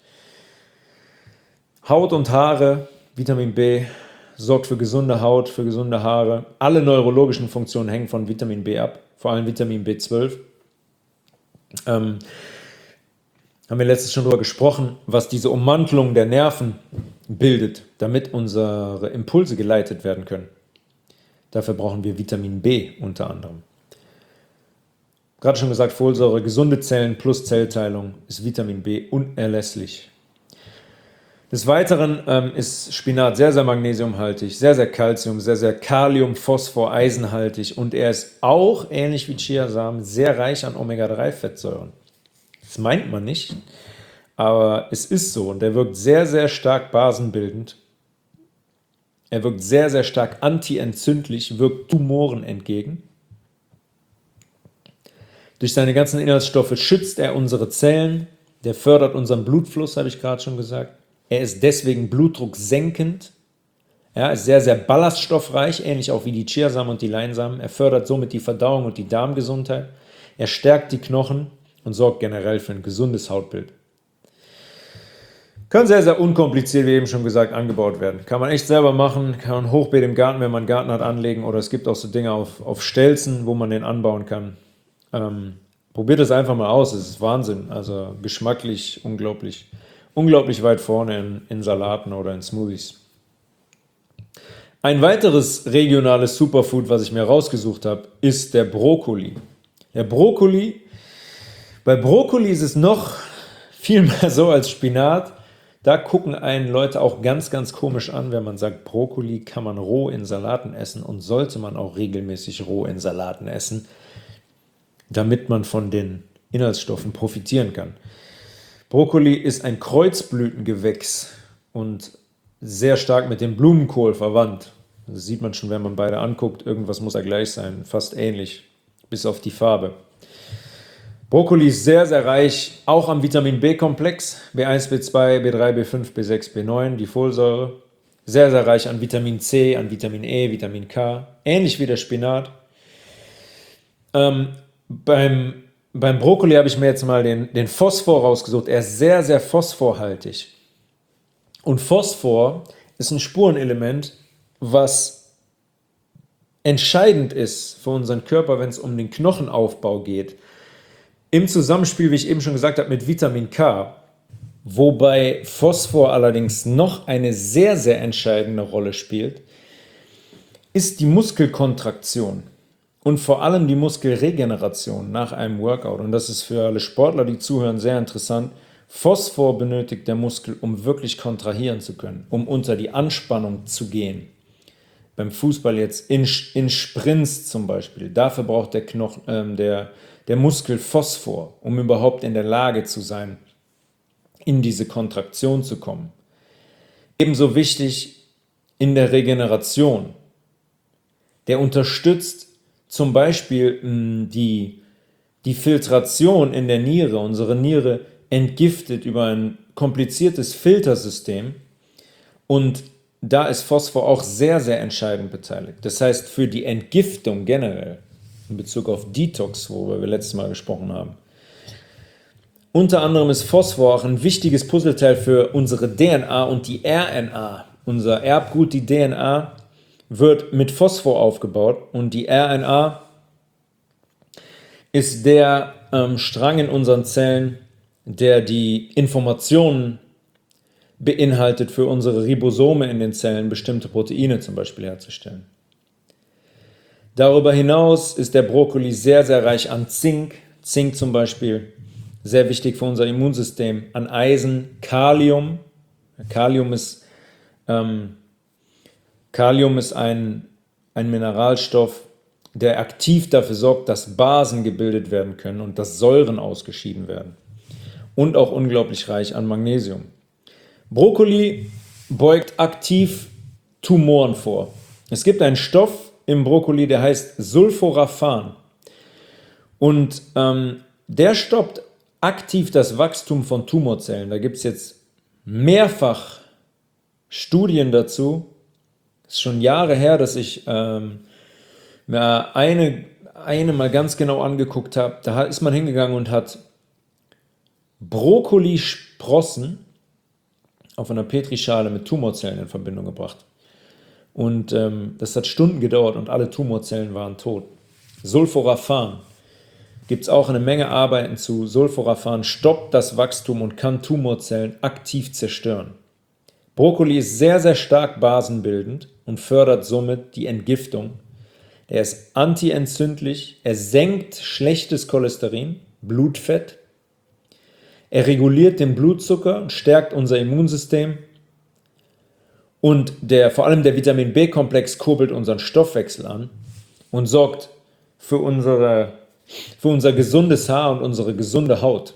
Haut und Haare, Vitamin B sorgt für gesunde Haut, für gesunde Haare. Alle neurologischen Funktionen hängen von Vitamin B ab, vor allem Vitamin B12. Haben wir letztens schon darüber gesprochen, was diese Ummantelung der Nerven bildet, damit unsere Impulse geleitet werden können. Dafür brauchen wir Vitamin B unter anderem. Gerade schon gesagt, Folsäure, gesunde Zellen plus Zellteilung ist Vitamin B unerlässlich. Des Weiteren ist Spinat sehr, sehr magnesiumhaltig, sehr, sehr Calcium, sehr, sehr Kalium, Phosphor, eisenhaltig und er ist auch, ähnlich wie Chiasamen, sehr reich an Omega-3-Fettsäuren. Das meint man nicht, aber es ist so und er wirkt sehr, sehr stark basenbildend. Er wirkt sehr, sehr stark antientzündlich, wirkt Tumoren entgegen. Durch seine ganzen Inhaltsstoffe schützt er unsere Zellen, der fördert unseren Blutfluss, habe ich gerade schon gesagt. Er ist deswegen blutdrucksenkend. Er ist sehr, sehr ballaststoffreich, ähnlich auch wie die Chiasamen und die Leinsamen. Er fördert somit die Verdauung und die Darmgesundheit. Er stärkt die Knochen und sorgt generell für ein gesundes Hautbild. Können sehr, sehr unkompliziert, wie eben schon gesagt, angebaut werden. Kann man echt selber machen, kann man ein Hochbeet im Garten, wenn man einen Garten hat, anlegen oder es gibt auch so Dinge auf Stelzen, wo man den anbauen kann. Probiert es einfach mal aus, es ist Wahnsinn. Also geschmacklich unglaublich, unglaublich weit vorne in Salaten oder in Smoothies. Ein weiteres regionales Superfood, was ich mir rausgesucht habe, ist der Brokkoli. Der Brokkoli, bei Brokkoli ist es noch viel mehr so als Spinat. Da gucken einen Leute auch ganz, ganz komisch an, wenn man sagt, Brokkoli kann man roh in Salaten essen und sollte man auch regelmäßig roh in Salaten essen, damit man von den Inhaltsstoffen profitieren kann. Brokkoli ist ein Kreuzblütengewächs und sehr stark mit dem Blumenkohl verwandt. Das sieht man schon, wenn man beide anguckt. Irgendwas muss da gleich sein, fast ähnlich, bis auf die Farbe. Brokkoli ist sehr, sehr reich, auch am Vitamin B-Komplex, B1, B2, B3, B5, B6, B9, die Folsäure. Sehr, sehr reich an Vitamin C, an Vitamin E, Vitamin K, ähnlich wie der Spinat. Beim beim Brokkoli habe ich mir jetzt mal den Phosphor rausgesucht. Er ist sehr, sehr phosphorhaltig. Und Phosphor ist ein Spurenelement, was entscheidend ist für unseren Körper, wenn es um den Knochenaufbau geht. Im Zusammenspiel, wie ich eben schon gesagt habe, mit Vitamin K. Wobei Phosphor allerdings noch eine sehr, sehr entscheidende Rolle spielt, ist die Muskelkontraktion und vor allem die Muskelregeneration nach einem Workout. Und das ist für alle Sportler, die zuhören, sehr interessant. Phosphor benötigt der Muskel, um wirklich kontrahieren zu können, um unter die Anspannung zu gehen. Beim Fußball jetzt in Sprints zum Beispiel, dafür braucht der Muskel Phosphor, um überhaupt in der Lage zu sein, in diese Kontraktion zu kommen. Ebenso wichtig in der Regeneration. Der unterstützt zum Beispiel die Filtration in der Niere. Unsere Niere entgiftet über ein kompliziertes Filtersystem und da ist Phosphor auch sehr, sehr entscheidend beteiligt. Das heißt, für die Entgiftung generell, in Bezug auf Detox, worüber wir letztes Mal gesprochen haben, unter anderem ist Phosphor auch ein wichtiges Puzzleteil für unsere DNA und die RNA. Unser Erbgut, die DNA, wird mit Phosphor aufgebaut und die RNA ist der Strang in unseren Zellen, der die Informationen beinhaltet, für unsere Ribosome in den Zellen bestimmte Proteine zum Beispiel herzustellen. Darüber hinaus ist der Brokkoli sehr, sehr reich an Zink. Zink zum Beispiel, sehr wichtig für unser Immunsystem, an Eisen, Kalium. Kalium ist ein Mineralstoff, der aktiv dafür sorgt, dass Basen gebildet werden können und dass Säuren ausgeschieden werden. Und auch unglaublich reich an Magnesium. Brokkoli beugt aktiv Tumoren vor. Es gibt einen Stoff im Brokkoli, der heißt Sulforaphan. Und der stoppt aktiv das Wachstum von Tumorzellen. Da gibt es jetzt mehrfach Studien dazu. Es ist schon Jahre her, dass ich mir eine mal ganz genau angeguckt habe. Da ist man hingegangen und hat Brokkolisprossen auf einer Petrischale mit Tumorzellen in Verbindung gebracht. Und das hat Stunden gedauert und alle Tumorzellen waren tot. Sulforaphan gibt es auch eine Menge Arbeiten zu. Sulforaphan stoppt das Wachstum und kann Tumorzellen aktiv zerstören. Brokkoli ist sehr, sehr stark basenbildend und fördert somit die Entgiftung. Er ist antientzündlich, er senkt schlechtes Cholesterin, Blutfett. Er reguliert den Blutzucker und stärkt unser Immunsystem. Und vor allem der Vitamin B-Komplex kurbelt unseren Stoffwechsel an und sorgt für unser gesundes Haar und unsere gesunde Haut.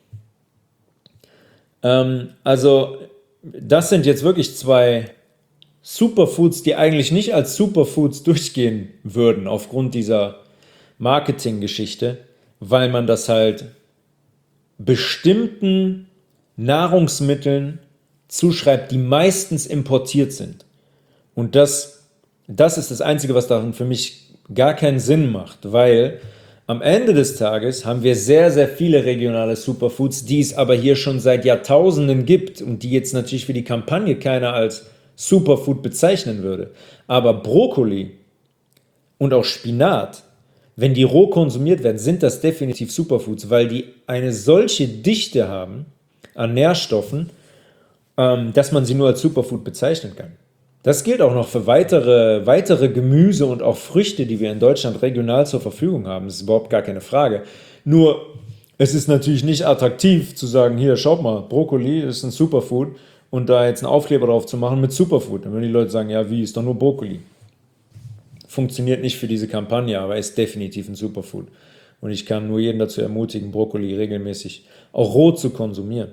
Also das sind jetzt wirklich zwei Superfoods, die eigentlich nicht als Superfoods durchgehen würden aufgrund dieser Marketinggeschichte, weil man das halt bestimmten Nahrungsmitteln zuschreibt, die meistens importiert sind. Und das ist das Einzige, was darin für mich gar keinen Sinn macht, weil am Ende des Tages haben wir sehr, sehr viele regionale Superfoods, die es aber hier schon seit Jahrtausenden gibt und die jetzt natürlich für die Kampagne keiner als Superfood bezeichnen würde. Aber Brokkoli und auch Spinat, wenn die roh konsumiert werden, sind das definitiv Superfoods, weil die eine solche Dichte haben an Nährstoffen, dass man sie nur als Superfood bezeichnen kann. Das gilt auch noch für weitere Gemüse und auch Früchte, die wir in Deutschland regional zur Verfügung haben. Das ist überhaupt gar keine Frage. Nur, es ist natürlich nicht attraktiv zu sagen, hier, schaut mal, Brokkoli ist ein Superfood und da jetzt einen Aufkleber drauf zu machen mit Superfood. Dann würden die Leute sagen, ja, wie, ist doch nur Brokkoli. Funktioniert nicht für diese Kampagne, aber ist definitiv ein Superfood. Und ich kann nur jeden dazu ermutigen, Brokkoli regelmäßig auch roh zu konsumieren.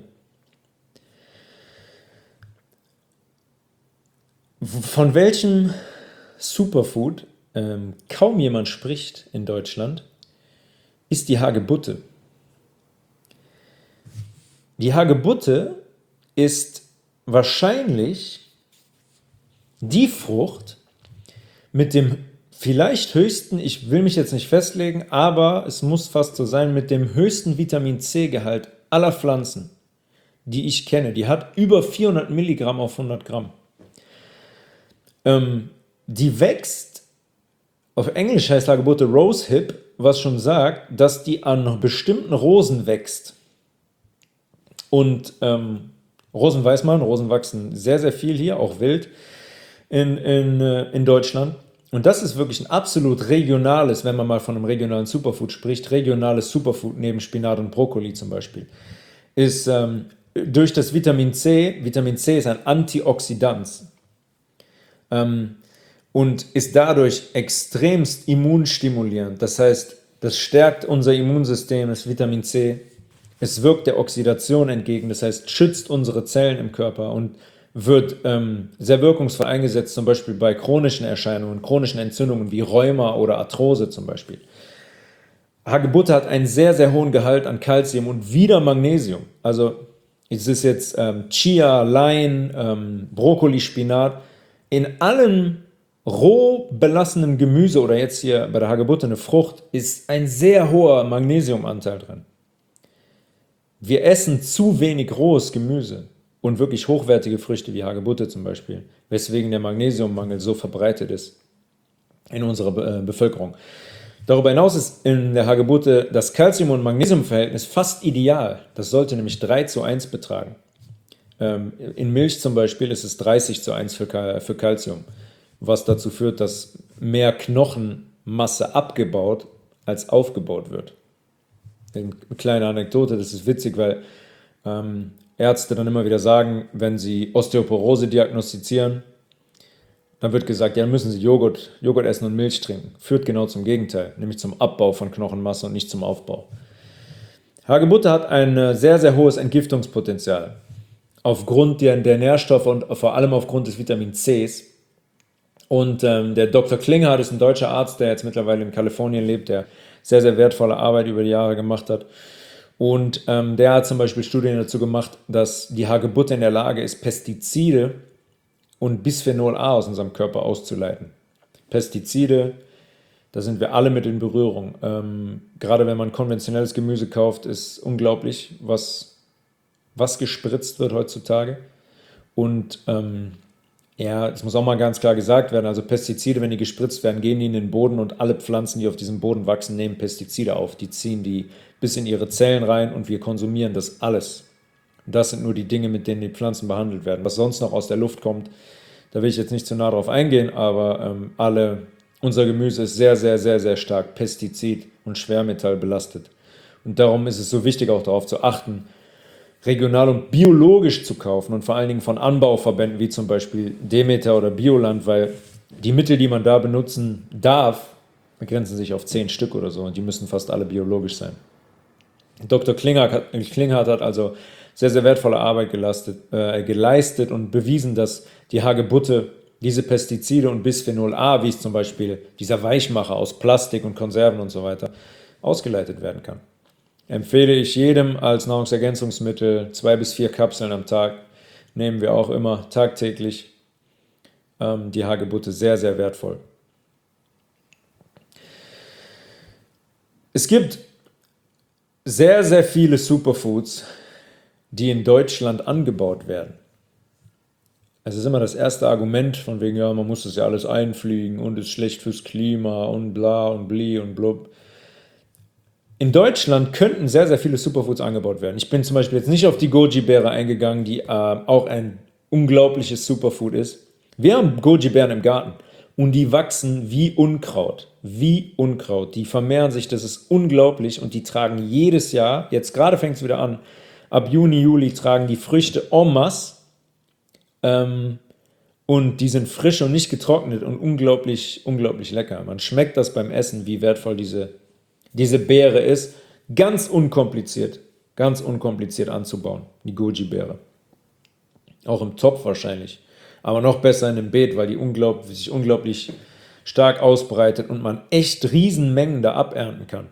Von welchem Superfood kaum jemand spricht in Deutschland, ist die Hagebutte. Die Hagebutte ist wahrscheinlich die Frucht mit dem vielleicht höchsten, ich will mich jetzt nicht festlegen, aber es muss fast so sein, mit dem höchsten Vitamin C-Gehalt aller Pflanzen, die ich kenne. Die hat über 400 Milligramm auf 100 Gramm. Die wächst, auf Englisch heißt Hagebutte Rosehip, was schon sagt, dass die an bestimmten Rosen wächst. Und Rosen weiß man, Rosen wachsen sehr, sehr viel hier, auch wild in Deutschland. Und das ist wirklich ein absolut regionales, wenn man mal von einem regionalen Superfood spricht, regionales Superfood neben Spinat und Brokkoli zum Beispiel, ist durch das Vitamin C ist ein Antioxidant und ist dadurch extremst immunstimulierend. Das heißt, das stärkt unser Immunsystem, das Vitamin C. Es wirkt der Oxidation entgegen, das heißt, schützt unsere Zellen im Körper und wird sehr wirkungsvoll eingesetzt, zum Beispiel bei chronischen Erscheinungen, chronischen Entzündungen wie Rheuma oder Arthrose zum Beispiel. Hagebutte hat einen sehr, sehr hohen Gehalt an Calcium und wieder Magnesium. Also es ist jetzt Chia, Lein, Brokkoli, Spinat. In allem roh belassenen Gemüse oder jetzt hier bei der Hagebutte eine Frucht ist ein sehr hoher Magnesiumanteil drin. Wir essen zu wenig rohes Gemüse und wirklich hochwertige Früchte wie Hagebutte zum Beispiel, weswegen der Magnesiummangel so verbreitet ist in unserer Bevölkerung. Darüber hinaus ist in der Hagebutte das Calcium- und Magnesiumverhältnis fast ideal. Das sollte nämlich 3:1 betragen. In Milch zum Beispiel ist es 30:1 für Calcium, was dazu führt, dass mehr Knochenmasse abgebaut als aufgebaut wird. Eine kleine Anekdote, das ist witzig, weil Ärzte dann immer wieder sagen, wenn sie Osteoporose diagnostizieren, dann wird gesagt, ja, dann müssen sie Joghurt essen und Milch trinken. Führt genau zum Gegenteil, nämlich zum Abbau von Knochenmasse und nicht zum Aufbau. Hagebutte hat ein sehr, sehr hohes Entgiftungspotenzial aufgrund der Nährstoffe und vor allem aufgrund des Vitamin Cs. Und der Dr. Klinghardt ist ein deutscher Arzt, der jetzt mittlerweile in Kalifornien lebt, der sehr, sehr wertvolle Arbeit über die Jahre gemacht hat. Und der hat zum Beispiel Studien dazu gemacht, dass die Hagebutte in der Lage ist, Pestizide und Bisphenol A aus unserem Körper auszuleiten. Pestizide, da sind wir alle mit in Berührung. Gerade wenn man konventionelles Gemüse kauft, ist unglaublich, was gespritzt wird heutzutage. Und ja, es muss auch mal ganz klar gesagt werden, also Pestizide, wenn die gespritzt werden, gehen die in den Boden und alle Pflanzen, die auf diesem Boden wachsen, nehmen Pestizide auf. Die ziehen die bis in ihre Zellen rein und wir konsumieren das alles. Das sind nur die Dinge, mit denen die Pflanzen behandelt werden. Was sonst noch aus der Luft kommt, da will ich jetzt nicht zu nah drauf eingehen, aber unser Gemüse ist sehr, sehr, sehr, sehr stark Pestizid- und Schwermetall belastet. Und darum ist es so wichtig, auch darauf zu achten, regional und biologisch zu kaufen und vor allen Dingen von Anbauverbänden wie zum Beispiel Demeter oder Bioland, weil die Mittel, die man da benutzen darf, begrenzen sich auf 10 Stück oder so und die müssen fast alle biologisch sein. Dr. Klinghardt hat also sehr, sehr wertvolle Arbeit geleistet und bewiesen, dass die Hagebutte diese Pestizide und Bisphenol A, wie es zum Beispiel dieser Weichmacher aus Plastik und Konserven und so weiter, ausgeleitet werden kann. Empfehle ich jedem als Nahrungsergänzungsmittel 2 bis 4 Kapseln am Tag. Nehmen wir auch immer tagtäglich die Hagebutte, sehr, sehr wertvoll. Es gibt sehr, sehr viele Superfoods, die in Deutschland angebaut werden. Es ist immer das erste Argument von wegen, ja, man muss das ja alles einfliegen und ist schlecht fürs Klima und bla und bli und blub. In Deutschland könnten sehr, sehr viele Superfoods angebaut werden. Ich bin zum Beispiel jetzt nicht auf die Goji-Beere eingegangen, die auch ein unglaubliches Superfood ist. Wir haben Goji-Beeren im Garten und die wachsen wie Unkraut. Wie Unkraut. Die vermehren sich, das ist unglaublich und die tragen jedes Jahr, jetzt gerade fängt es wieder an, ab Juni, Juli tragen die Früchte en masse und die sind frisch und nicht getrocknet und unglaublich, unglaublich lecker. Man schmeckt das beim Essen, wie wertvoll diese Beere ist. Ganz unkompliziert anzubauen, die Goji-Beere. Auch im Topf wahrscheinlich. Aber noch besser in einem Beet, weil die sich unglaublich stark ausbreitet und man echt Riesenmengen da abernten kann.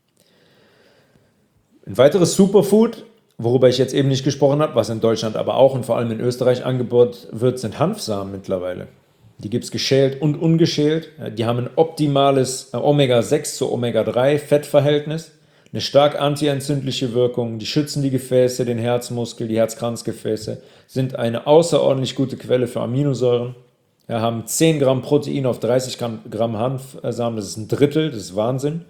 Ein weiteres Superfood, worüber ich jetzt eben nicht gesprochen habe, was in Deutschland aber auch und vor allem in Österreich angebaut wird, sind Hanfsamen mittlerweile. Die gibt es geschält und ungeschält. Die haben ein optimales Omega-6 zu Omega-3-Fettverhältnis, eine stark antientzündliche Wirkung, die schützen die Gefäße, den Herzmuskel, die Herzkranzgefäße, sind eine außerordentlich gute Quelle für Aminosäuren, ja, haben 10 Gramm Protein auf 30 Gramm Hanfsamen, das ist ein Drittel, das ist Wahnsinn.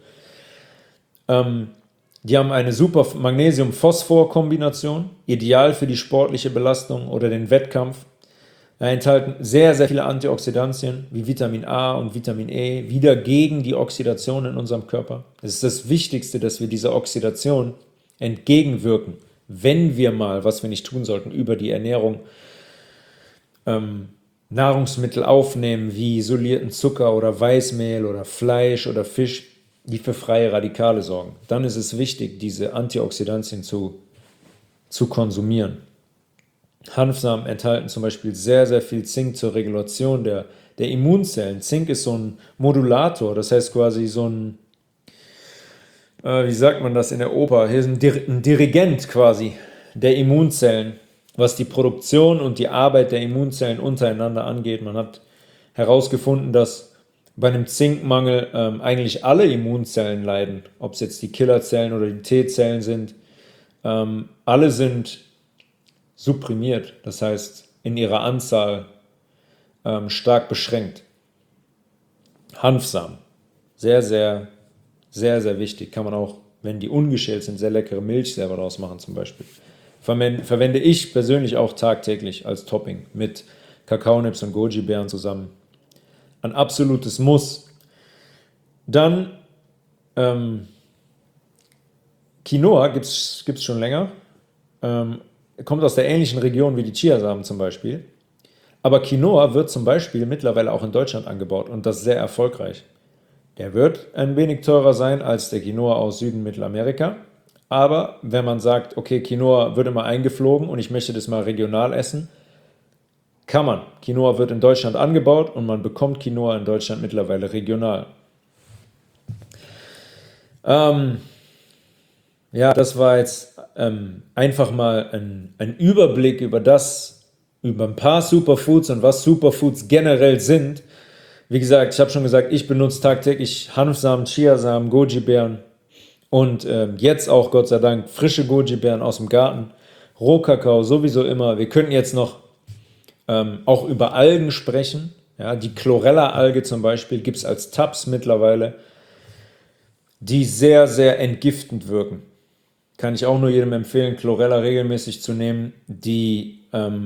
Die haben eine super Magnesium-Phosphor-Kombination, ideal für die sportliche Belastung oder den Wettkampf. Enthalten sehr, sehr viele Antioxidantien wie Vitamin A und Vitamin E, wieder gegen die Oxidation in unserem Körper. Es ist das Wichtigste, dass wir dieser Oxidation entgegenwirken, wenn wir mal, was wir nicht tun sollten, über die Ernährung Nahrungsmittel aufnehmen, wie isolierten Zucker oder Weißmehl oder Fleisch oder Fisch, die für freie Radikale sorgen. Dann ist es wichtig, diese Antioxidantien zu konsumieren. Hanfsamen enthalten zum Beispiel sehr, sehr viel Zink zur Regulation der Immunzellen. Zink ist so ein Modulator, das heißt quasi so ein, wie sagt man das in der Oper, hier ist ein Dirigent quasi der Immunzellen, was die Produktion und die Arbeit der Immunzellen untereinander angeht. Man hat herausgefunden, dass bei einem Zinkmangel eigentlich alle Immunzellen leiden, ob es jetzt die Killerzellen oder die T-Zellen sind. Alle sind supprimiert, das heißt in ihrer Anzahl stark beschränkt. Hanfsamen, sehr, sehr, sehr, sehr wichtig. Kann man auch, wenn die ungeschält sind, sehr leckere Milch selber draus machen zum Beispiel. Verwende ich persönlich auch tagtäglich als Topping mit Kakaonips und Goji-Beeren zusammen. Ein absolutes Muss. Dann Quinoa gibt es schon länger. Kommt aus der ähnlichen Region wie die Chiasamen zum Beispiel. Aber Quinoa wird zum Beispiel mittlerweile auch in Deutschland angebaut und das sehr erfolgreich. Der wird ein wenig teurer sein als der Quinoa aus Süden Mittelamerika. Aber wenn man sagt, okay, Quinoa wird immer eingeflogen und ich möchte das mal regional essen, kann man. Quinoa wird in Deutschland angebaut und man bekommt Quinoa in Deutschland mittlerweile regional. Ja, das war jetzt einfach mal ein Überblick über ein paar Superfoods und was Superfoods generell sind. Wie gesagt, ich habe schon gesagt, ich benutze tagtäglich Hanfsamen, Chiasamen, Goji-Beeren und jetzt auch, Gott sei Dank, frische Goji-Beeren aus dem Garten. Rohkakao sowieso immer. Wir könnten jetzt noch auch über Algen sprechen. Ja, die Chlorella-Alge zum Beispiel gibt es als Tabs mittlerweile, die sehr, sehr entgiftend wirken. Kann ich auch nur jedem empfehlen, Chlorella regelmäßig zu nehmen. Die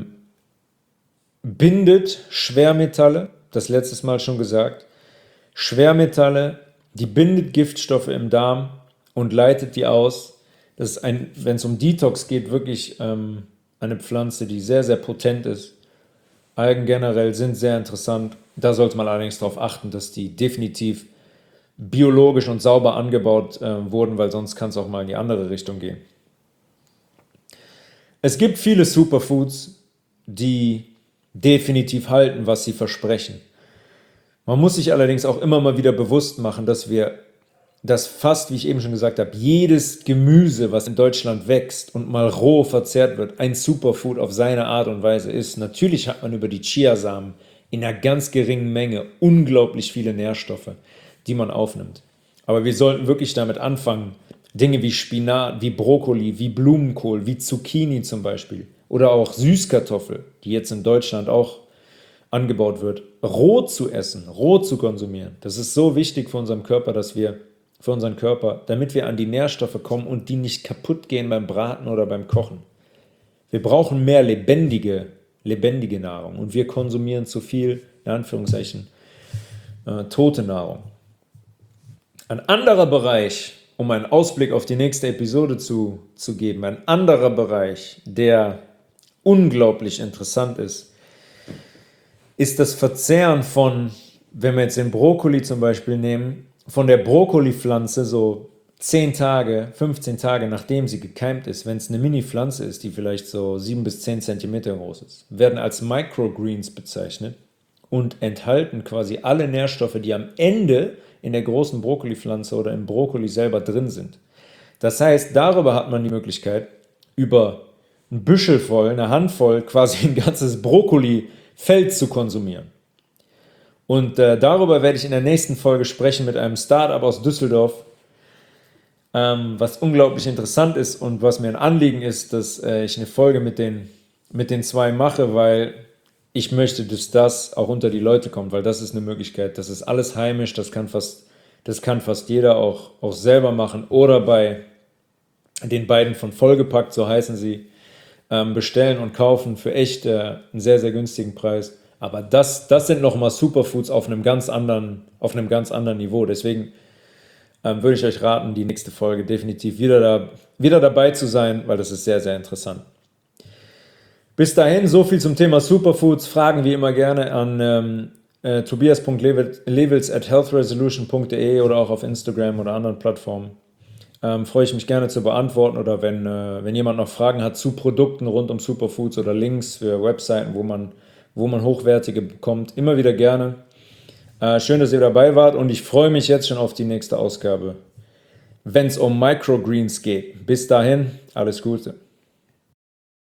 bindet Schwermetalle, das letztes Mal schon gesagt. Schwermetalle, die bindet Giftstoffe im Darm und leitet die aus. Das ist, wenn es um Detox geht, wirklich eine Pflanze, die sehr, sehr potent ist. Algen generell sind sehr interessant. Da sollte man allerdings darauf achten, dass die definitiv biologisch und sauber angebaut wurden, weil sonst kann es auch mal in die andere Richtung gehen. Es gibt viele Superfoods, die definitiv halten, was sie versprechen. Man muss sich allerdings auch immer mal wieder bewusst machen, dass fast, wie ich eben schon gesagt habe, jedes Gemüse, was in Deutschland wächst und mal roh verzehrt wird, ein Superfood auf seine Art und Weise ist. Natürlich hat man über die Chiasamen in einer ganz geringen Menge unglaublich viele Nährstoffe, die man aufnimmt. Aber wir sollten wirklich damit anfangen, Dinge wie Spinat, wie Brokkoli, wie Blumenkohl, wie Zucchini zum Beispiel oder auch Süßkartoffel, die jetzt in Deutschland auch angebaut wird, roh zu essen, roh zu konsumieren. Das ist so wichtig für unseren Körper, damit wir an die Nährstoffe kommen und die nicht kaputt gehen beim Braten oder beim Kochen. Wir brauchen mehr lebendige Nahrung und wir konsumieren zu viel, in Anführungszeichen, tote Nahrung. Ein anderer Bereich, um einen Ausblick auf die nächste Episode zu geben, ein anderer Bereich, der unglaublich interessant ist das Verzehren von, wenn wir jetzt den Brokkoli zum Beispiel nehmen, von der Brokkolipflanze so 10 Tage, 15 Tage, nachdem sie gekeimt ist, wenn es eine Mini-Pflanze ist, die vielleicht so 7 bis 10 Zentimeter groß ist, werden als Microgreens bezeichnet und enthalten quasi alle Nährstoffe, die am Ende in der großen Brokkolipflanze oder im Brokkoli selber drin sind. Das heißt, darüber hat man die Möglichkeit, über ein Büschel voll, eine Handvoll, quasi ein ganzes Brokkolifeld zu konsumieren. Und darüber werde ich in der nächsten Folge sprechen mit einem Startup aus Düsseldorf, was unglaublich interessant ist und was mir ein Anliegen ist, dass ich eine Folge mit den zwei mache, weil ich möchte, dass das auch unter die Leute kommt, weil das ist eine Möglichkeit. Das ist alles heimisch, das kann fast jeder auch selber machen oder bei den beiden von Vollgepackt, so heißen sie, bestellen und kaufen für echt einen sehr, sehr günstigen Preis. Aber das sind nochmal Superfoods auf einem ganz anderen Niveau. Deswegen würde ich euch raten, die nächste Folge definitiv wieder dabei zu sein, weil das ist sehr, sehr interessant. Bis dahin, so viel zum Thema Superfoods. Fragen wie immer gerne an tobias.levels@healthresolution.de oder auch auf Instagram oder anderen Plattformen. Freue ich mich gerne zu beantworten oder wenn jemand noch Fragen hat zu Produkten rund um Superfoods oder Links für Webseiten, wo man hochwertige bekommt, immer wieder gerne. Schön, dass ihr dabei wart und ich freue mich jetzt schon auf die nächste Ausgabe, wenn es um Microgreens geht. Bis dahin, alles Gute.